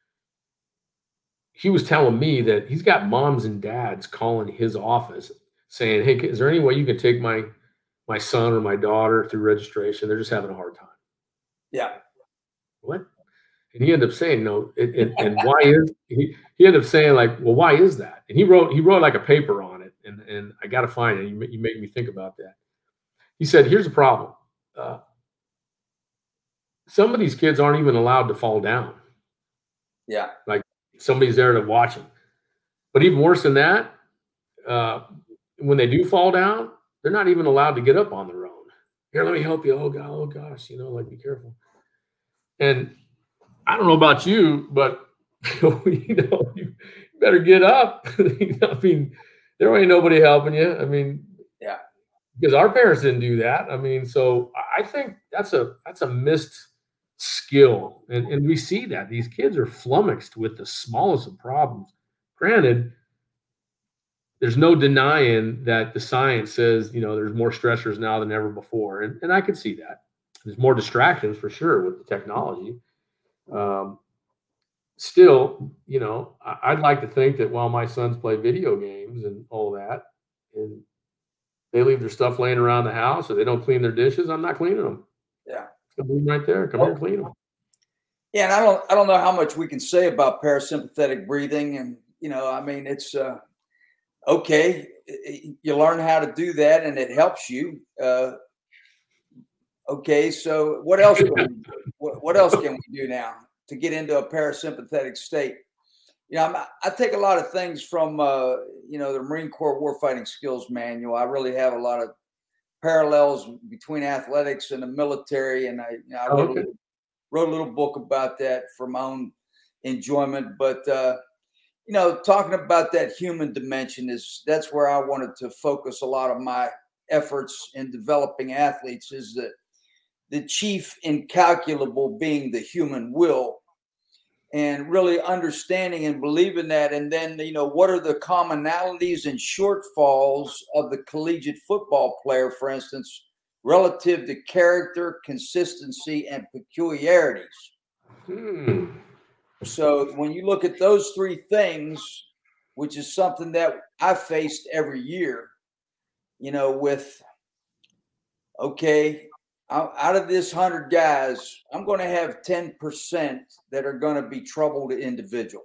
C: he was telling me that he's got moms and dads calling his office saying, "Hey, is there any way you can take my my son or my daughter through registration? They're just having a hard time."
B: Yeah.
C: What? And he ended up saying no. And, and, and why is he? He ended up saying like, "Well, why is that?" And he wrote he wrote like a paper on it, and and I got to find it. You you make me think about that. He said, "Here's the problem. Uh, some of these kids aren't even allowed to fall down.
B: Yeah.
C: Like somebody's there to watch them. But even worse than that, uh, when they do fall down, they're not even allowed to get up on their own. Here, let me help you. Oh, God, oh gosh, you know, like, be careful." And I don't know about you, but you know, you better get up. You know, I mean, there ain't nobody helping you. I mean,
B: yeah,
C: because our parents didn't do that. I mean, so I think that's a that's a missed skill, and and we see that these kids are flummoxed with the smallest of problems. Granted, there's no denying that the science says, you know, there's more stressors now than ever before, and and I could see that. There's more distractions for sure with the technology. Um, still, you know, I'd like to think that while my sons play video games and all that, and they leave their stuff laying around the house or they don't clean their dishes, I'm not cleaning them.
B: Yeah.
C: It's gonna be right there. Come here and clean them.
B: Yeah, and I don't I don't know how much we can say about parasympathetic breathing. And, you know, I mean, it's uh, okay. You learn how to do that and it helps you. Uh, okay, so what else can we do? What, what else can we do now to get into a parasympathetic state? You know, I'm, I take a lot of things from, uh, you know, the Marine Corps Warfighting Skills Manual. I really have a lot of parallels between athletics and the military. And I, you know, I wrote,
C: Okay.
B: a little, wrote a little book about that for my own enjoyment. But, uh, you know, talking about that human dimension is that's where I wanted to focus a lot of my efforts in developing athletes, is that the chief incalculable being the human will. and really understanding and believing that. And then, you know, what are the commonalities and shortfalls of the collegiate football player, for instance, relative to character, consistency, and peculiarities?
C: Hmm.
B: So when you look at those three things, which is something that I faced every year, you know, with, okay, out of this one hundred guys, I'm going to have ten percent that are going to be troubled individuals.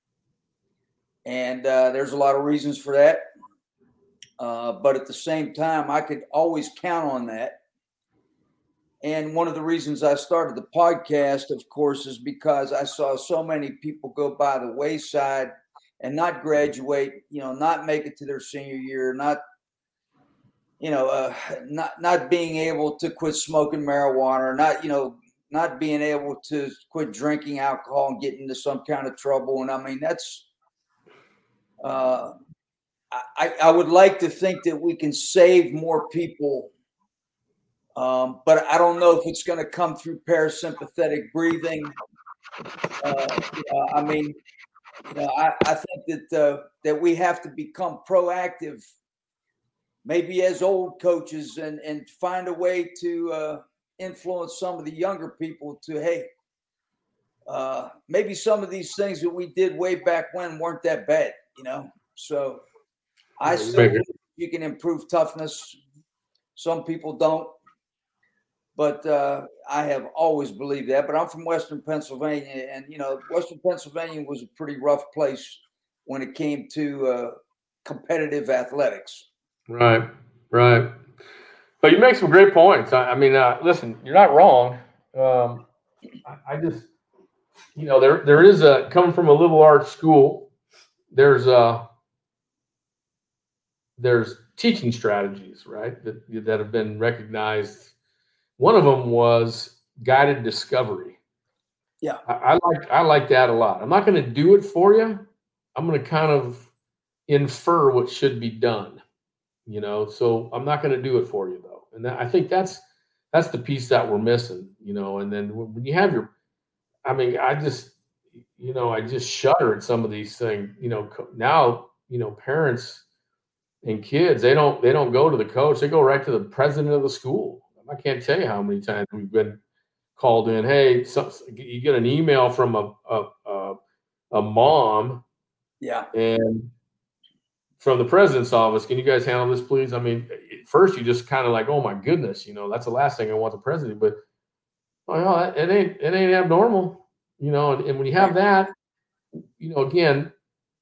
B: And uh, there's a lot of reasons for that. Uh, but at the same time, I could always count on that. And one of the reasons I started the podcast, of course, is because I saw so many people go by the wayside and not graduate, you know, not make it to their senior year, not you know, uh, not not being able to quit smoking marijuana, or not, you know, not being able to quit drinking alcohol and get into some kind of trouble. And I mean, that's, uh, I, I would like to think that we can save more people, um, but I don't know if it's going to come through parasympathetic breathing. Uh, you know, I mean, you know, I, I think that uh, that we have to become proactive, maybe as old coaches, and, and find a way to uh, influence some of the younger people to, hey, uh, maybe some of these things that we did way back when weren't that bad, you know? So I still think you can improve toughness. Some people don't, but uh, I have always believed that. But I'm from Western Pennsylvania, and, you know, Western Pennsylvania was a pretty rough place when it came to uh, competitive athletics.
C: Right, right. But you make some great points. I, I mean, uh, listen, you're not wrong. Um, I, I just, you know, there there is a, coming from a liberal arts school, there's a, there's teaching strategies, right, that that have been recognized. One of them was guided discovery.
B: Yeah,
C: I, I like I like that a lot. I'm not going to do it for you. I'm going to kind of infer what should be done. You know, so I'm not going to do it for you, though. And that, I think that's that's the piece that we're missing, you know. And then when you have your, I mean, I just, you know, I just shudder at some of these things. You know, now, you know, parents and kids, they don't they don't go to the coach. They go right to the president of the school. I can't tell you how many times we've been called in. Hey, so, you get an email from a a, a, a mom.
B: Yeah.
C: And from the president's office, can you guys handle this, please? I mean, at first you just kind of like, oh my goodness, you know, that's the last thing I want the president. But oh, no, it ain't it ain't abnormal, you know. And, and when you have that, you know, again,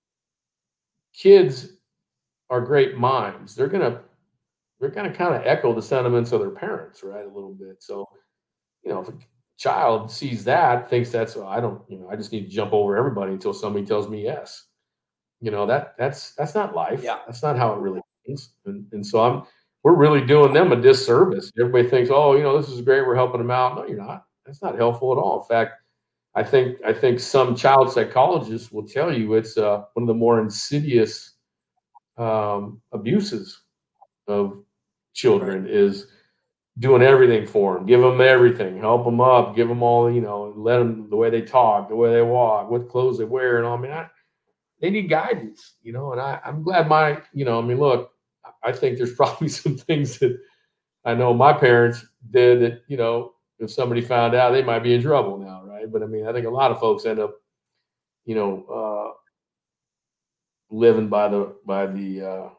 C: kids are great minds. They're gonna they're gonna kind of echo the sentiments of their parents, right, a little bit. So, you know, if a child sees that, thinks that's, oh, I don't, you know, I just need to jump over everybody until somebody tells me yes. You know, that that's that's not life.
B: Yeah.
C: That's not how it really is. And, and so I'm we're really doing them a disservice. Everybody thinks, oh, you know, this is great, we're helping them out. No, you're not. That's not helpful at all. In fact, I think I think some child psychologists will tell you it's uh, one of the more insidious um, abuses of children right. is doing everything for them, give them everything, help them up, give them all, you know, let them the way they talk, the way they walk, what clothes they wear, and all. I mean, I, they need guidance, you know, and I, I'm glad my, you know, I mean, look, I think there's probably some things that I know my parents did that, you know, if somebody found out, they might be in trouble now, right? But I mean, I think a lot of folks end up, you know, uh, living by the by the uh,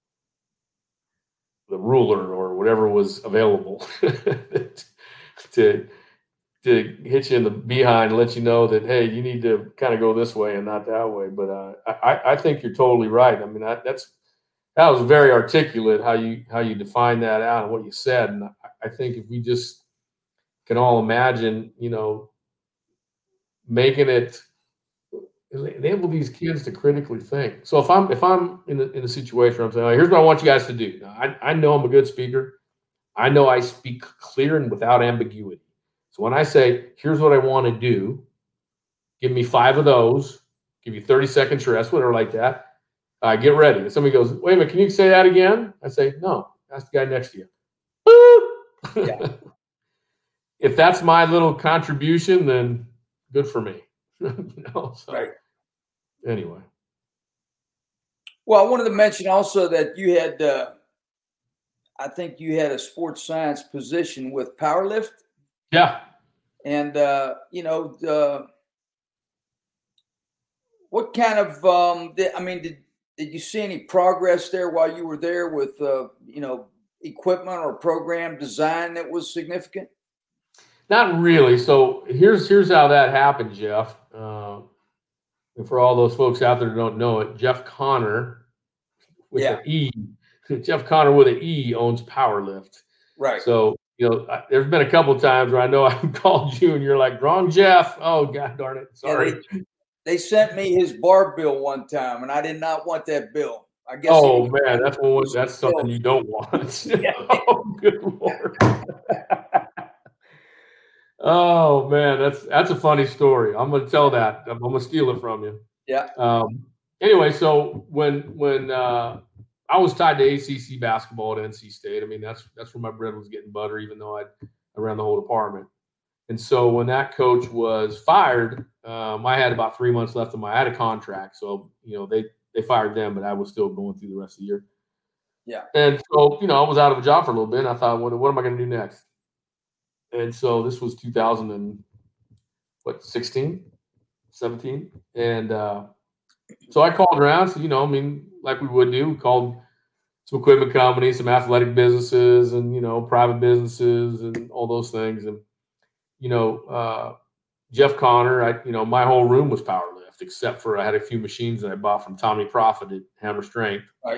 C: the ruler or whatever was available to to hit you in the behind and let you know that, hey, you need to kind of go this way and not that way. But uh, I, I think you're totally right. I mean, I, that's that was very articulate how you how you define that out and what you said. And I, I think if we just can all imagine, you know, making it enable these kids to critically think. So if I'm if I'm in a, in a situation where I'm saying, oh, here's what I want you guys to do. Now, I, I know I'm a good speaker. I know I speak clear and without ambiguity. So when I say, here's what I want to do, give me five of those, give you thirty seconds rest, whatever like that. Uh, get ready. And somebody goes, wait a minute, can you say that again? I say, no, that's the guy next to you. Yeah. If that's my little contribution, then good for me. you know, so
B: Right.
C: anyway.
B: Well, I wanted to mention also that you had, uh, I think you had a sports science position with Powerlift.
C: Yeah.
B: And, uh, you know, the, what kind of, um, did, I mean, did, did you see any progress there while you were there with, uh, you know, equipment or program design that was significant?
C: Not really. So here's here's how that happened, Jeff. Uh, and for all those folks out there who don't know it, Jeff Connor with
B: Yeah.
C: an E, Jeff Connor with an E owns Powerlift.
B: Right.
C: So, you know, I, there's been a couple of times where I know I've called you and you're like, wrong Jeff. Oh, God darn it. Sorry.
B: Yeah, they, they sent me his bar bill one time, and I did not want that bill. I guess.
C: Oh, man, that's one, that's something you don't want. Oh, good Lord. Oh, man, that's that's a funny story. I'm going to tell that. I'm going to steal it from you.
B: Yeah.
C: Um, anyway, so when when uh, I was tied to A C C basketball at N C State, I mean, that's that's where my bread was getting butter, even though I I ran the whole department. And so when that coach was fired, um, I had about three months left of my I had a contract. So, you know, they they fired them, but I was still going through the rest of the year.
B: Yeah.
C: And so, you know, I was out of a job for a little bit. And I thought, what, what am I going to do next? And so this was two thousand and what, sixteen, seventeen. And uh, so I called around. So, you know, I mean, like we would do, we called some equipment companies, some athletic businesses, and, you know, private businesses and all those things. And, you know, uh, Jeff Connor, I, you know, my whole room was Powerlift, except for I had a few machines that I bought from Tommy Profit at Hammer Strength.
B: Right.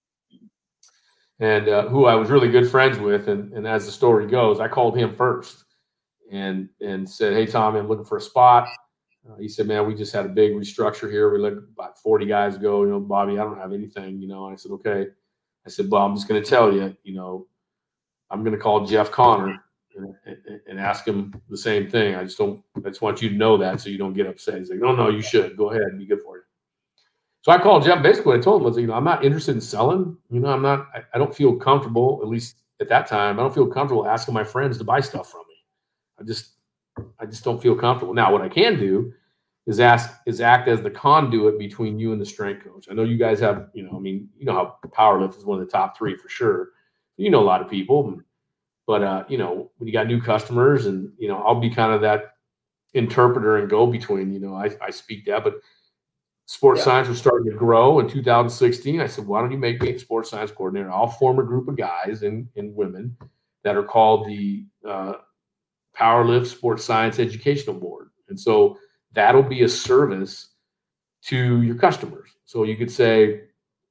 C: And uh, who I was really good friends with. And, and as the story goes, I called him first and and said, hey, Tommy, I'm looking for a spot. Uh, he said, man, we just had a big restructure here. We let about forty guys go. You know, Bobby, I don't have anything, you know. And I said, okay. I said, well, I'm just going to tell you, you know, I'm going to call Jeff Connor and, and, and ask him the same thing. I just don't, I just want you to know that so you don't get upset. He's like, no, no, you should. Go ahead and be good for you. So I called Jeff. Basically, what I told him was, you know, I'm not interested in selling. You know, I'm not, I, I don't feel comfortable, at least at that time, I don't feel comfortable asking my friends to buy stuff from me. I just, I just don't feel comfortable. Now, what I can do is ask, is act as the conduit between you and the strength coach. I know you guys have, you know, I mean, you know how Powerlift is one of the top three for sure. You know, a lot of people, but, uh, you know, when you got new customers and, you know, I'll be kind of that interpreter and go between, you know, I, I speak that, but sports yeah. science was starting to grow in two thousand sixteen. I said, why don't you make me a sports science coordinator? I'll form a group of guys and, and women that are called the uh, Powerlift Sports Science Educational Board. And so that'll be a service to your customers. So you could say,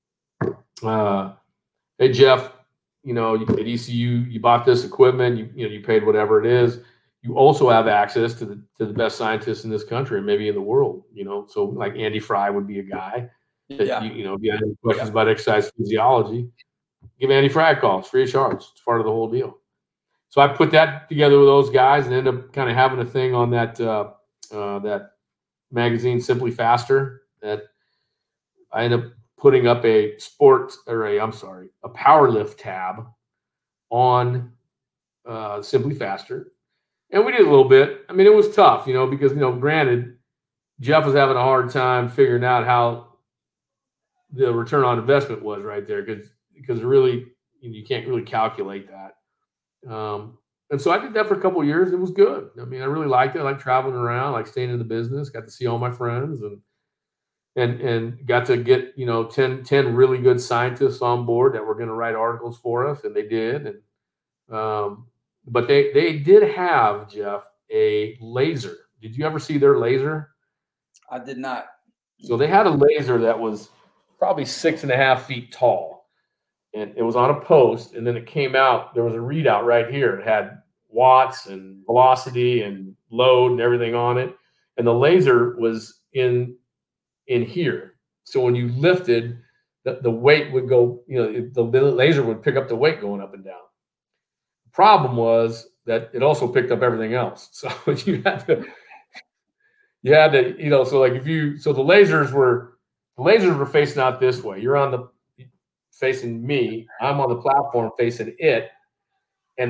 C: uh, hey, Jeff, you know, at E C U, you bought this equipment, you, you know, you paid whatever it is. You also have access to the to the best scientists in this country and maybe in the world, you know. So like Andy Fry would be a guy that, yeah. you, you know, if you have any questions yeah. about exercise physiology, give Andy Fry a call. It's free of charge. It's part of the whole deal. So I put that together with those guys and ended up kind of having a thing on that uh, uh, that magazine, Simply Faster, that I ended up putting up a sports or a, I'm sorry, a Powerlift tab on uh, Simply Faster. And we did a little bit. I mean, it was tough, you know, because, you know, granted, Jeff was having a hard time figuring out how the return on investment was right there because because really, you can't really calculate that. Um, and so I did that for a couple of years. It was good. I mean, I really liked it. I liked traveling around, I liked staying in the business, got to see all my friends and and and got to get, you know, ten, ten really good scientists on board that were going to write articles for us, and they did. And um But they, they did have, Jeff, a laser. Did you ever see their laser?
B: I did not.
C: So they had a laser that was probably six and a half feet tall. And it was on a post. And then it came out. There was a readout right here. It had watts and velocity and load and everything on it. And the laser was in, in here. So when you lifted, the, the weight would go, you know, the, the laser would pick up the weight going up and down. Problem was that it also picked up everything else. So you had to, you had to, you know, so like if you, so the lasers were, the lasers were facing out this way. You're on the, facing me. I'm on the platform facing it. And the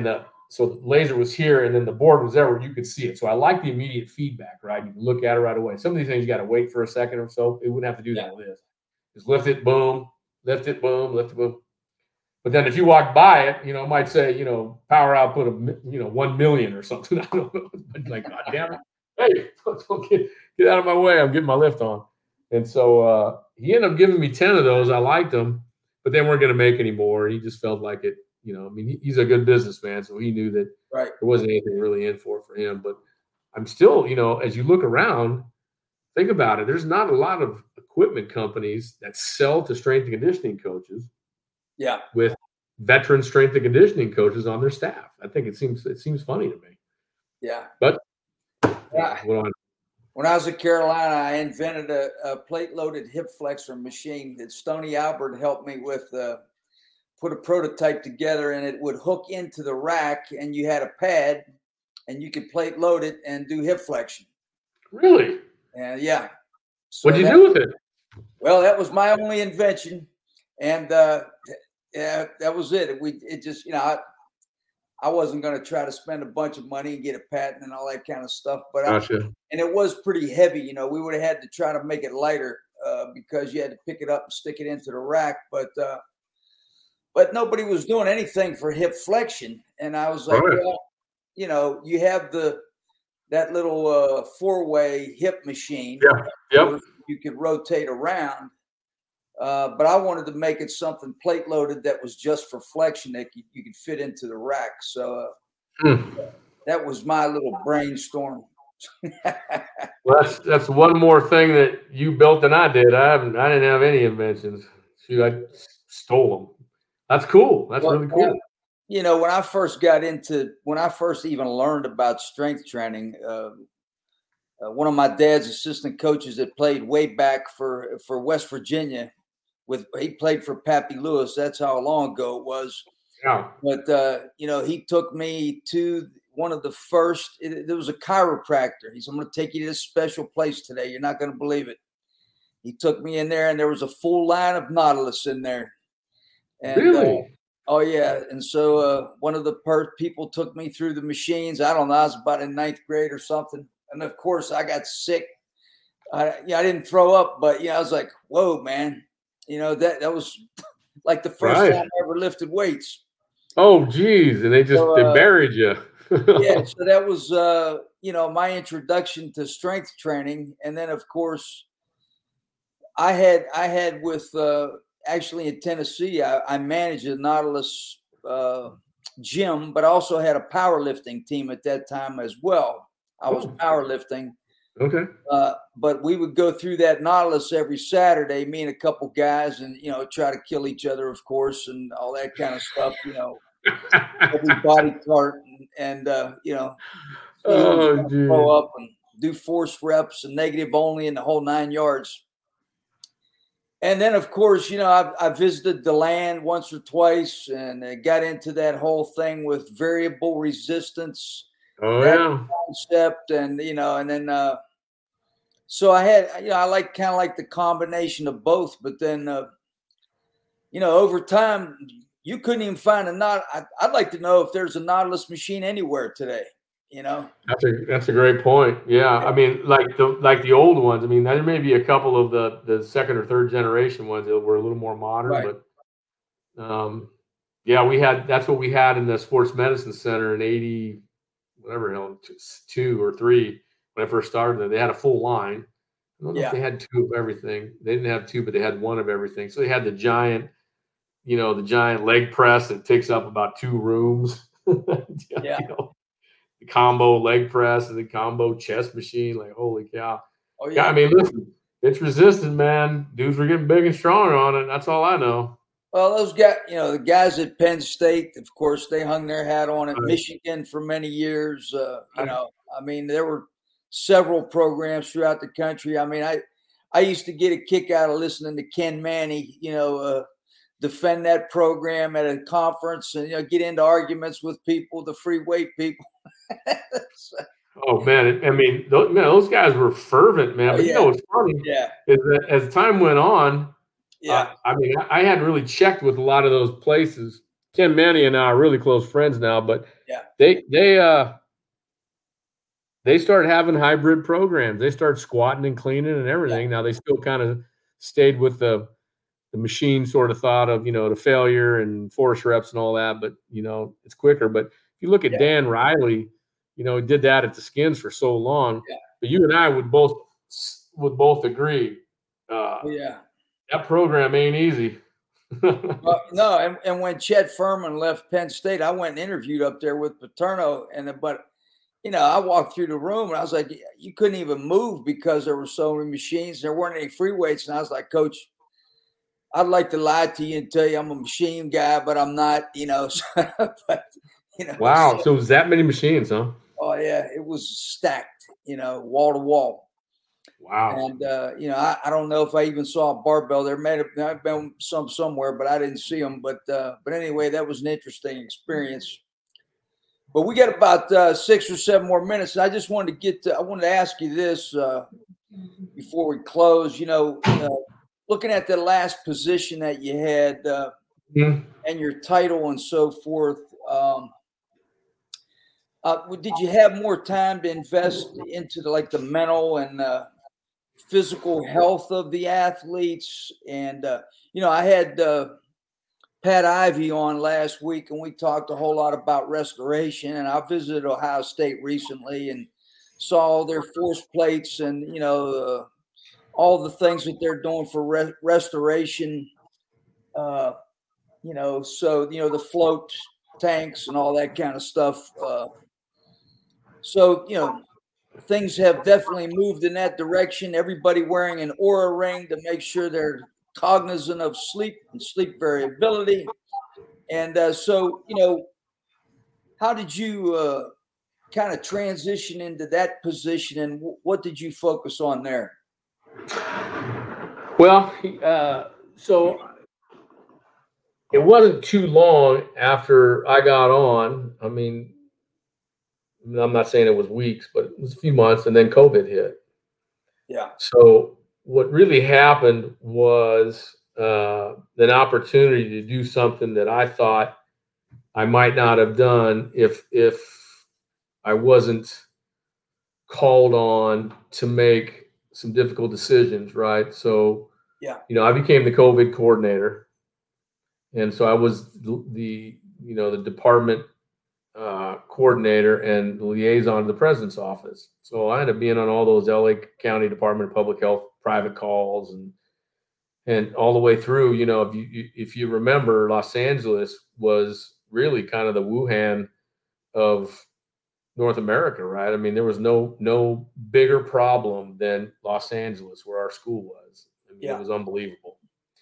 C: so the laser was here, and then the board was there where you could see it. So I like the immediate feedback, right? You can look at it right away. Some of these things you got to wait for a second or so. It wouldn't have to do that with this. Just lift it, boom, lift it, boom, lift it, boom. But then if you walk by it, you know, it might say, you know, power output of, you know, one million or something. I don't know. But like, God damn it. Hey, don't get, get out of my way. I'm getting my lift on. And so uh, he ended up giving me ten of those. I liked them, but they weren't going to make any more. He just felt like it, you know, I mean, he, he's a good businessman. So he knew that
B: right.
C: there wasn't anything really in for for him. But I'm still, you know, as you look around, think about it. There's not a lot of equipment companies that sell to strength and conditioning coaches.
B: Yeah.
C: With veteran strength and conditioning coaches on their staff. I think it seems it seems funny to me.
B: Yeah.
C: But
B: yeah.
C: What on?
B: When I was in Carolina, I invented a, a plate-loaded hip flexor machine that Stoney Albert helped me with. Uh, put a prototype together, and it would hook into the rack, and you had a pad, and you could plate load it and do hip flexion.
C: Really?
B: And yeah.
C: So What'd you that, do with it?
B: Well, that was my only invention. And uh, yeah, that was it. We it just you know I, I wasn't going to try to spend a bunch of money and get a patent and all that kind of stuff. But
C: gotcha.
B: I, and it was pretty heavy. You know, we would have had to try to make it lighter uh, because you had to pick it up and stick it into the rack. But uh, but nobody was doing anything for hip flexion, and I was like, right. well, you know, you have the that little uh, four way hip machine.
C: Yeah. Yep.
B: You could rotate around. Uh, but I wanted to make it something plate loaded that was just for flexion that you, you could fit into the rack. So uh, mm. that was my little brainstorm.
C: Well, that's that's one more thing that you built than I did. I haven't. I didn't have any inventions. Shoot, I stole them. That's cool. That's well, really cool.
B: Uh, you know, when I first got into, when I first even learned about strength training, uh, uh, one of my dad's assistant coaches that played way back for for West Virginia. With he played for Pappy Lewis. That's how long ago it was.
C: Yeah.
B: But uh, you know, he took me to one of the first. It, there was a chiropractor. He said, "I'm going to take you to this special place today. You're not going to believe it." He took me in there, and there was a full line of Nautilus in there. And,
C: really?
B: Uh, oh yeah. And so uh, one of the per- people took me through the machines. I don't know. I was about in ninth grade or something. And of course, I got sick. I, yeah, I didn't throw up, but yeah, I was like, "Whoa, man." You know, that, that was like the first right. time I ever lifted weights.
C: Oh, geez. And they just so, uh, they buried you.
B: Yeah. So that was, uh, you know, my introduction to strength training. And then, of course, I had I had with uh, actually in Tennessee, I, I managed a Nautilus uh, gym, but I also had a powerlifting team at that time as well. I was oh. powerlifting.
C: Okay.
B: Uh, but we would go through that Nautilus every Saturday, me and a couple guys, and, you know, try to kill each other, of course, and all that kind of stuff, you know, every body part and, and uh, you know,
C: oh,
B: throw up and do force reps and negative only in the whole nine yards. And then, of course, you know, I, I visited the land once or twice and uh, got into that whole thing with variable resistance.
C: Oh, yeah.
B: Concept and, you know, and then, uh, so I had, you know, I like kind of like the combination of both, but then, uh, you know, over time, you couldn't even find a Naut. I, I'd like to know if there's a Nautilus machine anywhere today, you know?
C: That's a, that's a great point. Yeah. I mean, like the, like the old ones, I mean, there may be a couple of the, the second or third generation ones that were a little more modern,
B: right.
C: but, um, yeah, we had, that's what we had in the sports medicine center in eighty, whatever, hell, two or three when I first started there. They had a full line. I don't know
B: yeah.
C: if they had two of everything. They didn't have two, but they had one of everything. So they had the giant, you know, the giant leg press that takes up about two rooms.
B: yeah.
C: You know, the combo leg press and the combo chest machine. Like, holy cow.
B: Oh, yeah.
C: yeah. I mean, listen, it's resistant, man. Dudes were getting big and stronger on it. That's all I know.
B: Well, those guys, you know, the guys at Penn State, of course, they hung their hat on it.
C: Right.
B: Michigan for many years, uh, you know, I mean, there were several programs throughout the country. I mean, I, I used to get a kick out of listening to Ken Manny, you know, uh, defend that program at a conference and, you know, get into arguments with people, the free weight people. so,
C: oh, man. I mean, those, man, those guys were fervent, man.
B: Oh,
C: but
B: yeah.
C: you know what's funny
B: yeah.
C: is that as time went on,
B: Yeah,
C: uh, I mean, I hadn't really checked with a lot of those places. Ken Manny and I are really close friends now, but
B: Yeah.
C: They they uh they started having hybrid programs. They started squatting and cleaning and everything. Yeah. Now they still kind of stayed with the the machine sort of thought of, you know, the failure and force reps and all that, but you know, it's quicker. But if you look at yeah. Dan Riley, you know, he did that at the Skins for so long.
B: Yeah.
C: But you and I would both would both agree. Uh,
B: oh, yeah.
C: That program ain't easy.
B: Well, no, and, and when Chet Furman left Penn State, I went and interviewed up there with Paterno, and but you know, I walked through the room and I was like, you couldn't even move because there were so many machines. There weren't any free weights, and I was like, Coach, I'd like to lie to you and tell you I'm a machine guy, but I'm not. You know, but you know.
C: Wow, so, so it was that many machines, huh?
B: Oh yeah, it was stacked. You know, wall to wall.
C: Wow.
B: And, uh, you know, I, I don't know if I even saw a barbell. There may have, there have been some somewhere, but I didn't see them. But uh, but anyway, that was an interesting experience. But we got about uh, six or seven more minutes. And I just wanted to get to, I wanted to ask you this uh, before we close. You know, uh, looking at the last position that you had uh,
C: mm-hmm.
B: and your title and so forth, um, uh, did you have more time to invest into the, like the mental and uh, physical health of the athletes? And, uh, you know, I had uh, Pat Ivy on last week, and we talked a whole lot about restoration. And I visited Ohio State recently and saw their force plates and, you know, uh, all the things that they're doing for re- restoration. Uh, you know, so, you know, the float tanks and all that kind of stuff. Uh, so, you know, things have definitely moved in that direction. Everybody wearing an Oura ring to make sure they're cognizant of sleep and sleep variability. And uh, so, you know, how did you uh, kind of transition into that position, and w- what did you focus on there?
C: Well, uh, so it wasn't too long after I got on. I mean, I'm not saying it was weeks, but it was a few months, and then COVID hit.
B: Yeah.
C: So what really happened was uh, an opportunity to do something that I thought I might not have done if if I wasn't called on to make some difficult decisions, right? So,
B: yeah,
C: you know, I became the COVID coordinator, and so I was the, the you know the department Uh, coordinator and liaison to the president's office. So I ended up being on all those L A County Department of Public Health private calls and and all the way through. You know, if you if you remember, Los Angeles was really kind of the Wuhan of North America, right? I mean, there was no no bigger problem than Los Angeles, where our school was. I mean,
B: yeah.
C: It was unbelievable.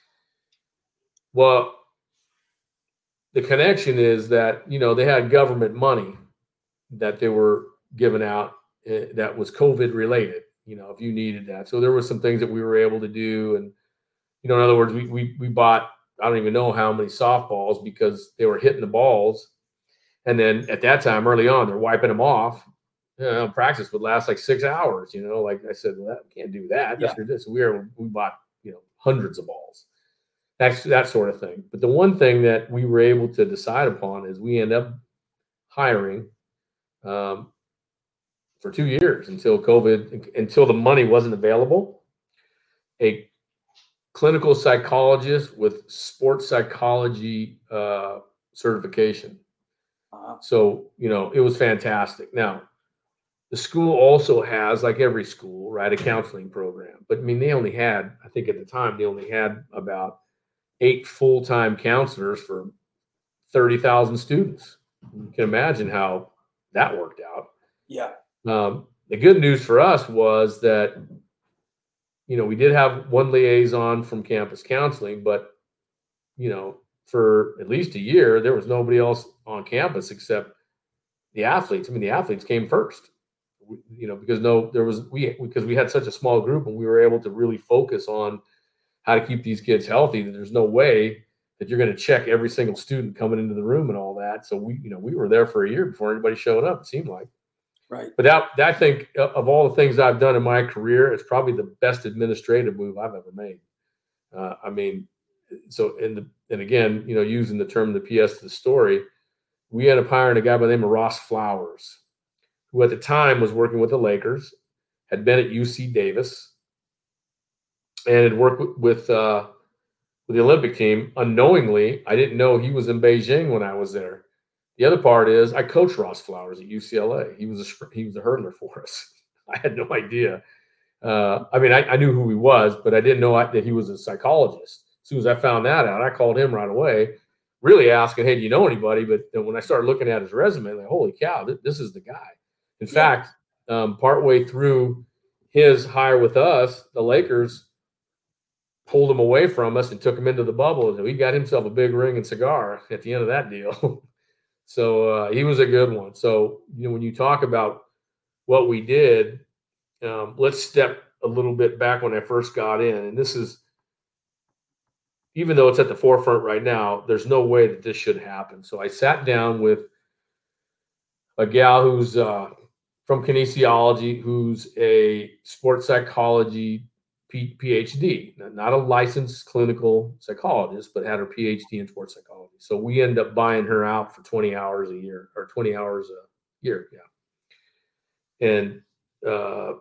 C: Well, the connection is that, you know, they had government money that they were giving out uh, that was COVID related, you know, if you needed that. So there was some things that we were able to do. And, you know, in other words, we, we, we bought, I don't even know how many softballs because they were hitting the balls. And then at that time, early on, they're wiping them off. You know, practice would last like six hours, you know, like I said, well, that, we can't do that. That's
B: yeah.
C: ridiculous. We were, we bought, you know, hundreds of balls. That's that sort of thing. But the one thing that we were able to decide upon is we end up hiring um, for two years until COVID, until the money wasn't available, a clinical psychologist with sports psychology uh, certification.
B: Uh-huh.
C: So, you know, it was fantastic. Now, the school also has, like every school, right, a counseling program. But I mean, they only had, I think at the time, they only had about eight full-time counselors for thirty thousand students. You can imagine how that worked out.
B: Yeah.
C: Um, the good news for us was that, you know, we did have one liaison from campus counseling, but, you know, for at least a year, there was nobody else on campus except the athletes. I mean, the athletes came first, you know, because no, there was, we, because we had such a small group and we were able to really focus on how to keep these kids healthy. That there's no way that you're going to check every single student coming into the room and all that. So we, you know, we were there for a year before anybody showed up, it seemed like.
B: Right.
C: But that, that I think of all the things I've done in my career, it's probably the best administrative move I've ever made. Uh, I mean, so in the, and again, you know, using the term the P S to the story, we ended up hiring a guy by the name of Ross Flowers, who at the time was working with the Lakers, had been at U C Davis, and had worked with, with, uh, with the Olympic team. Unknowingly, I didn't know he was in Beijing when I was there. The other part is I coached Ross Flowers at U C L A. He was a he was a hurdler for us. I had no idea. Uh, I mean, I, I knew who he was, but I didn't know that he was a psychologist. As soon as I found that out, I called him right away, really asking, "Hey, do you know anybody?" But then when I started looking at his resume, like, holy cow, this, this is the guy. In yeah. fact, um, partway through his hire with us, the Lakers pulled him away from us and took him into the bubble. And he got himself a big ring and cigar at the end of that deal. So uh, he was a good one. So, you know, when you talk about what we did, um, let's step a little bit back when I first got in. And this is, even though it's at the forefront right now, there's no way that this should happen. So I sat down with a gal who's uh, from kinesiology, who's a sports psychology P- PhD, not a licensed clinical psychologist, but had her PhD in sports psychology. So we end up buying her out for twenty hours a year or twenty hours a year. Yeah. And uh,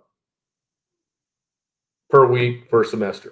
C: per week, per semester.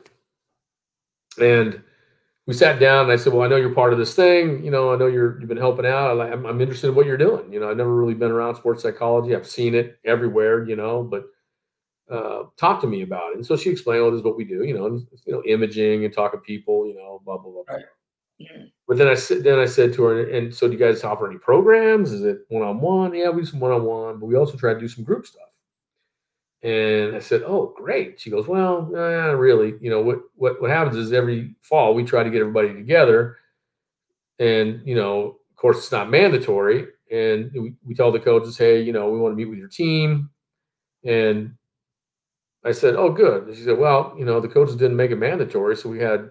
C: And we sat down and I said, well, I know you're part of this thing. You know, I know you're, you've been helping out. I, I'm, I'm interested in what you're doing. You know, I've never really been around sports psychology. I've seen it everywhere, you know, but Uh, talk to me about it. And so she explained, oh, this is what we do, you know, and, you know, imaging and talk to people, you know, blah, blah, blah. Right. Yeah. But then I said, then I said to her, and so do you guys offer any programs? Is it one-on-one? Yeah, we do some one-on-one, but we also try to do some group stuff. And I said, oh, great. She goes, well, nah, really, you know, what, what, what happens is every fall we try to get everybody together and, you know, of course it's not mandatory. And we, we tell the coaches, hey, you know, we want to meet with your team. And I said, oh, good. And she said, well, you know, the coaches didn't make it mandatory. So we had,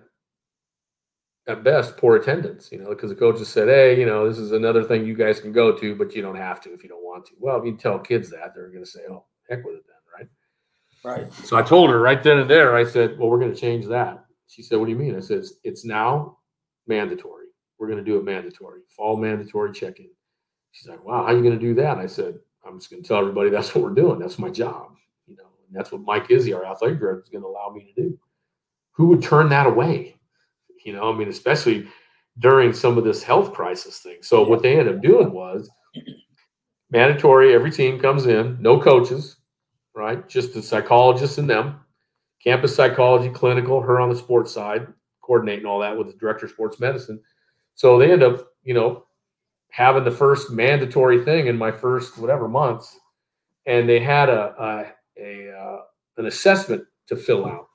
C: at best, poor attendance, you know, because the coaches said, hey, you know, this is another thing you guys can go to, but you don't have to if you don't want to. Well, if you tell kids that, they're going to say, oh, heck with it then, right?
B: Right.
C: So I told her right then and there, I said, well, we're going to change that. She said, what do you mean? I said, it's, it's now mandatory. We're going to do it mandatory. Fall mandatory check-in. She's like, wow, how are you going to do that? I said, I'm just going to tell everybody that's what we're doing. That's my job. You know, and that's what Mike Izzy, our athletic director, is going to allow me to do. Who would turn that away? You know, I mean, especially during some of this health crisis thing. So yeah. What they ended up doing was mandatory. Every team comes in, no coaches, right? Just the psychologists and them, campus psychology, clinical, her on the sports side, coordinating all that with the director of sports medicine. So they end up, you know, having the first mandatory thing in my first whatever months, and they had a, a a uh, an assessment to fill out.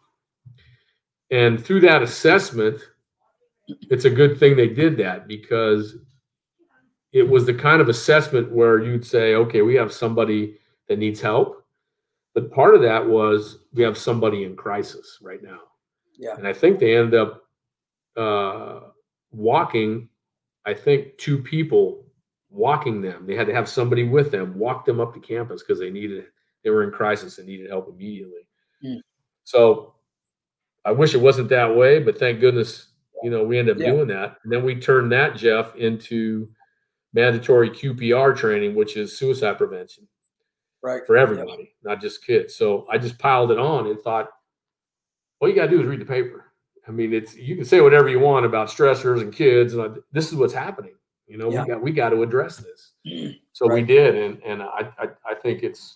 C: And through that assessment, it's a good thing they did that because it was the kind of assessment where you'd say, okay, we have somebody that needs help. But part of that was we have somebody in crisis right now.
B: Yeah.
C: And I think they ended up uh, walking, I think, two people walking them. They had to have somebody with them, walk them up to campus because they needed it. They were in crisis and needed help immediately. Mm. So I wish it wasn't that way, but thank goodness, you know, we ended up yeah. doing that. And then we turned that, Jeff, into mandatory Q P R training, which is suicide prevention.
B: Right.
C: For everybody, yeah. not just kids. So I just piled it on and thought, all you got to do is read the paper. I mean, it's, you can say whatever you want about stressors and kids. And I, this is what's happening. You know, yeah. we got, we got to address this. So right. we did. And, and I, I, I think it's,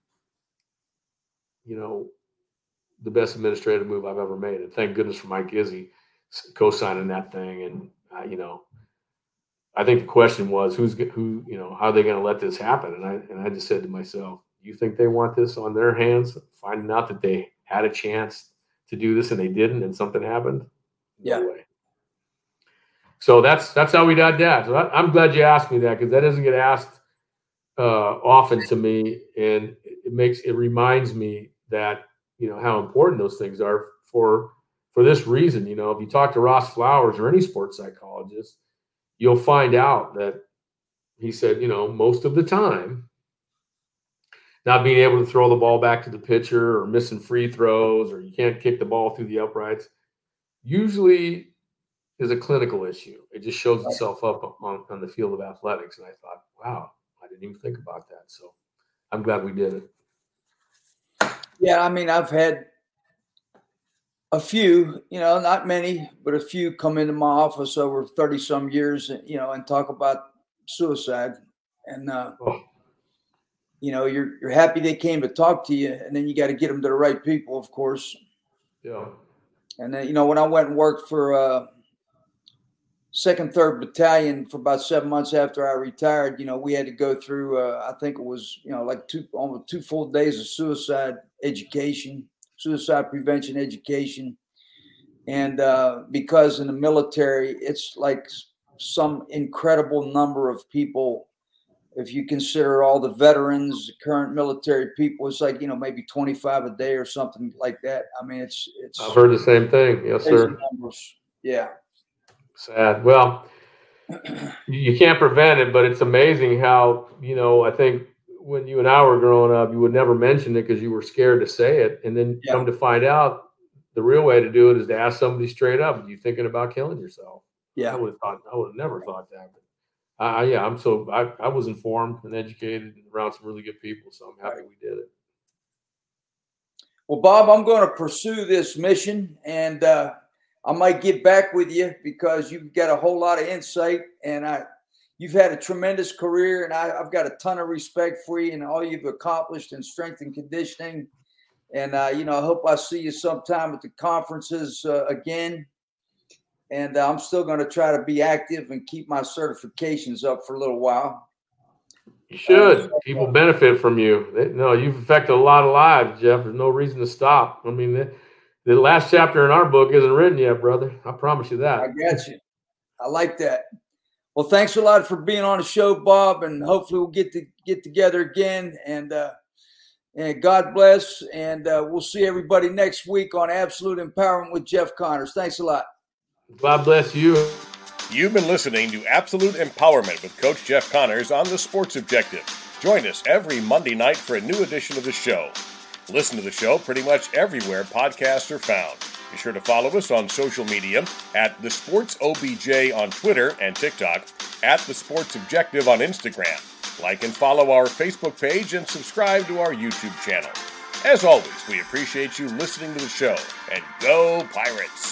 C: you know, the best administrative move I've ever made. And thank goodness for Mike Izzy co-signing that thing. And, uh, you know, I think the question was, who's, who, you know, how are they going to let this happen? And I, and I just said to myself, you think they want this on their hands, finding out that they had a chance to do this and they didn't and something happened? No
B: yeah.
C: way. So that's, that's how we did that. So I, I'm glad you asked me that because that doesn't get asked uh, often to me. And it makes, it reminds me that, you know, how important those things are for, for this reason. You know, if you talk to Ross Flowers or any sports psychologist, you'll find out that he said, you know, most of the time, not being able to throw the ball back to the pitcher or missing free throws or you can't kick the ball through the uprights, usually is a clinical issue. It just shows itself up on, on the field of athletics. And I thought, wow, I didn't even think about that. So I'm glad we did it.
B: Yeah, I mean, I've had a few, you know, not many, but a few come into my office over thirty some years, you know, and talk about suicide. And, uh, oh. you know, you're, you're happy they came to talk to you, and then you got to get them to the right people, of course.
C: Yeah.
B: And then, you know, when I went and worked for uh, second, third Battalion for about seven months after I retired, you know, we had to go through, uh, I think it was, you know, like two, almost two full days of suicide education, suicide prevention education. And uh, because in the military, it's like some incredible number of people. If you consider all the veterans, current military people, it's like, you know, maybe twenty-five a day or something like that. I mean, it's, it's,
C: I've heard the same thing. Yes, sir.
B: Numbers. Yeah.
C: Sad. Well, you can't prevent it, but it's amazing how, you know, I think when you and I were growing up, you would never mention it because you were scared to say it. And then yeah. come to find out the real way to do it is to ask somebody straight up, are you thinking about killing yourself?
B: Yeah.
C: I would have thought, I would have never thought that. But Uh, yeah, I'm so I, I was informed and educated and around some really good people, so I'm happy we did it.
B: Well, Bob, I'm going to pursue this mission, and uh, I might get back with you because you've got a whole lot of insight, and I, you've had a tremendous career, and I, I've got a ton of respect for you and all you've accomplished in strength and conditioning. And uh, you know, I hope I see you sometime at the conferences uh, again. And uh, I'm still going to try to be active and keep my certifications up for a little while.
C: You should. Uh, People benefit from you. They, no, you've affected a lot of lives, Jeff. There's no reason to stop. I mean, the, the last chapter in our book isn't written yet, brother. I promise you that.
B: I got you. I like that. Well, thanks a lot for being on the show, Bob, and hopefully we'll get to get together again. And, uh, and God bless. And uh, we'll see everybody next week on Absolute Empowerment with Jeff Connors. Thanks a lot.
C: God bless you.
A: You've been listening to Absolute Empowerment with Coach Jeff Connors on The Sports Objective. Join us every Monday night for a new edition of the show. Listen to the show pretty much everywhere podcasts are found. Be sure to follow us on social media at The Sports O B J on Twitter and TikTok, at The Sports Objective on Instagram. Like and follow our Facebook page and subscribe to our YouTube channel. As always, we appreciate you listening to the show. And go Pirates!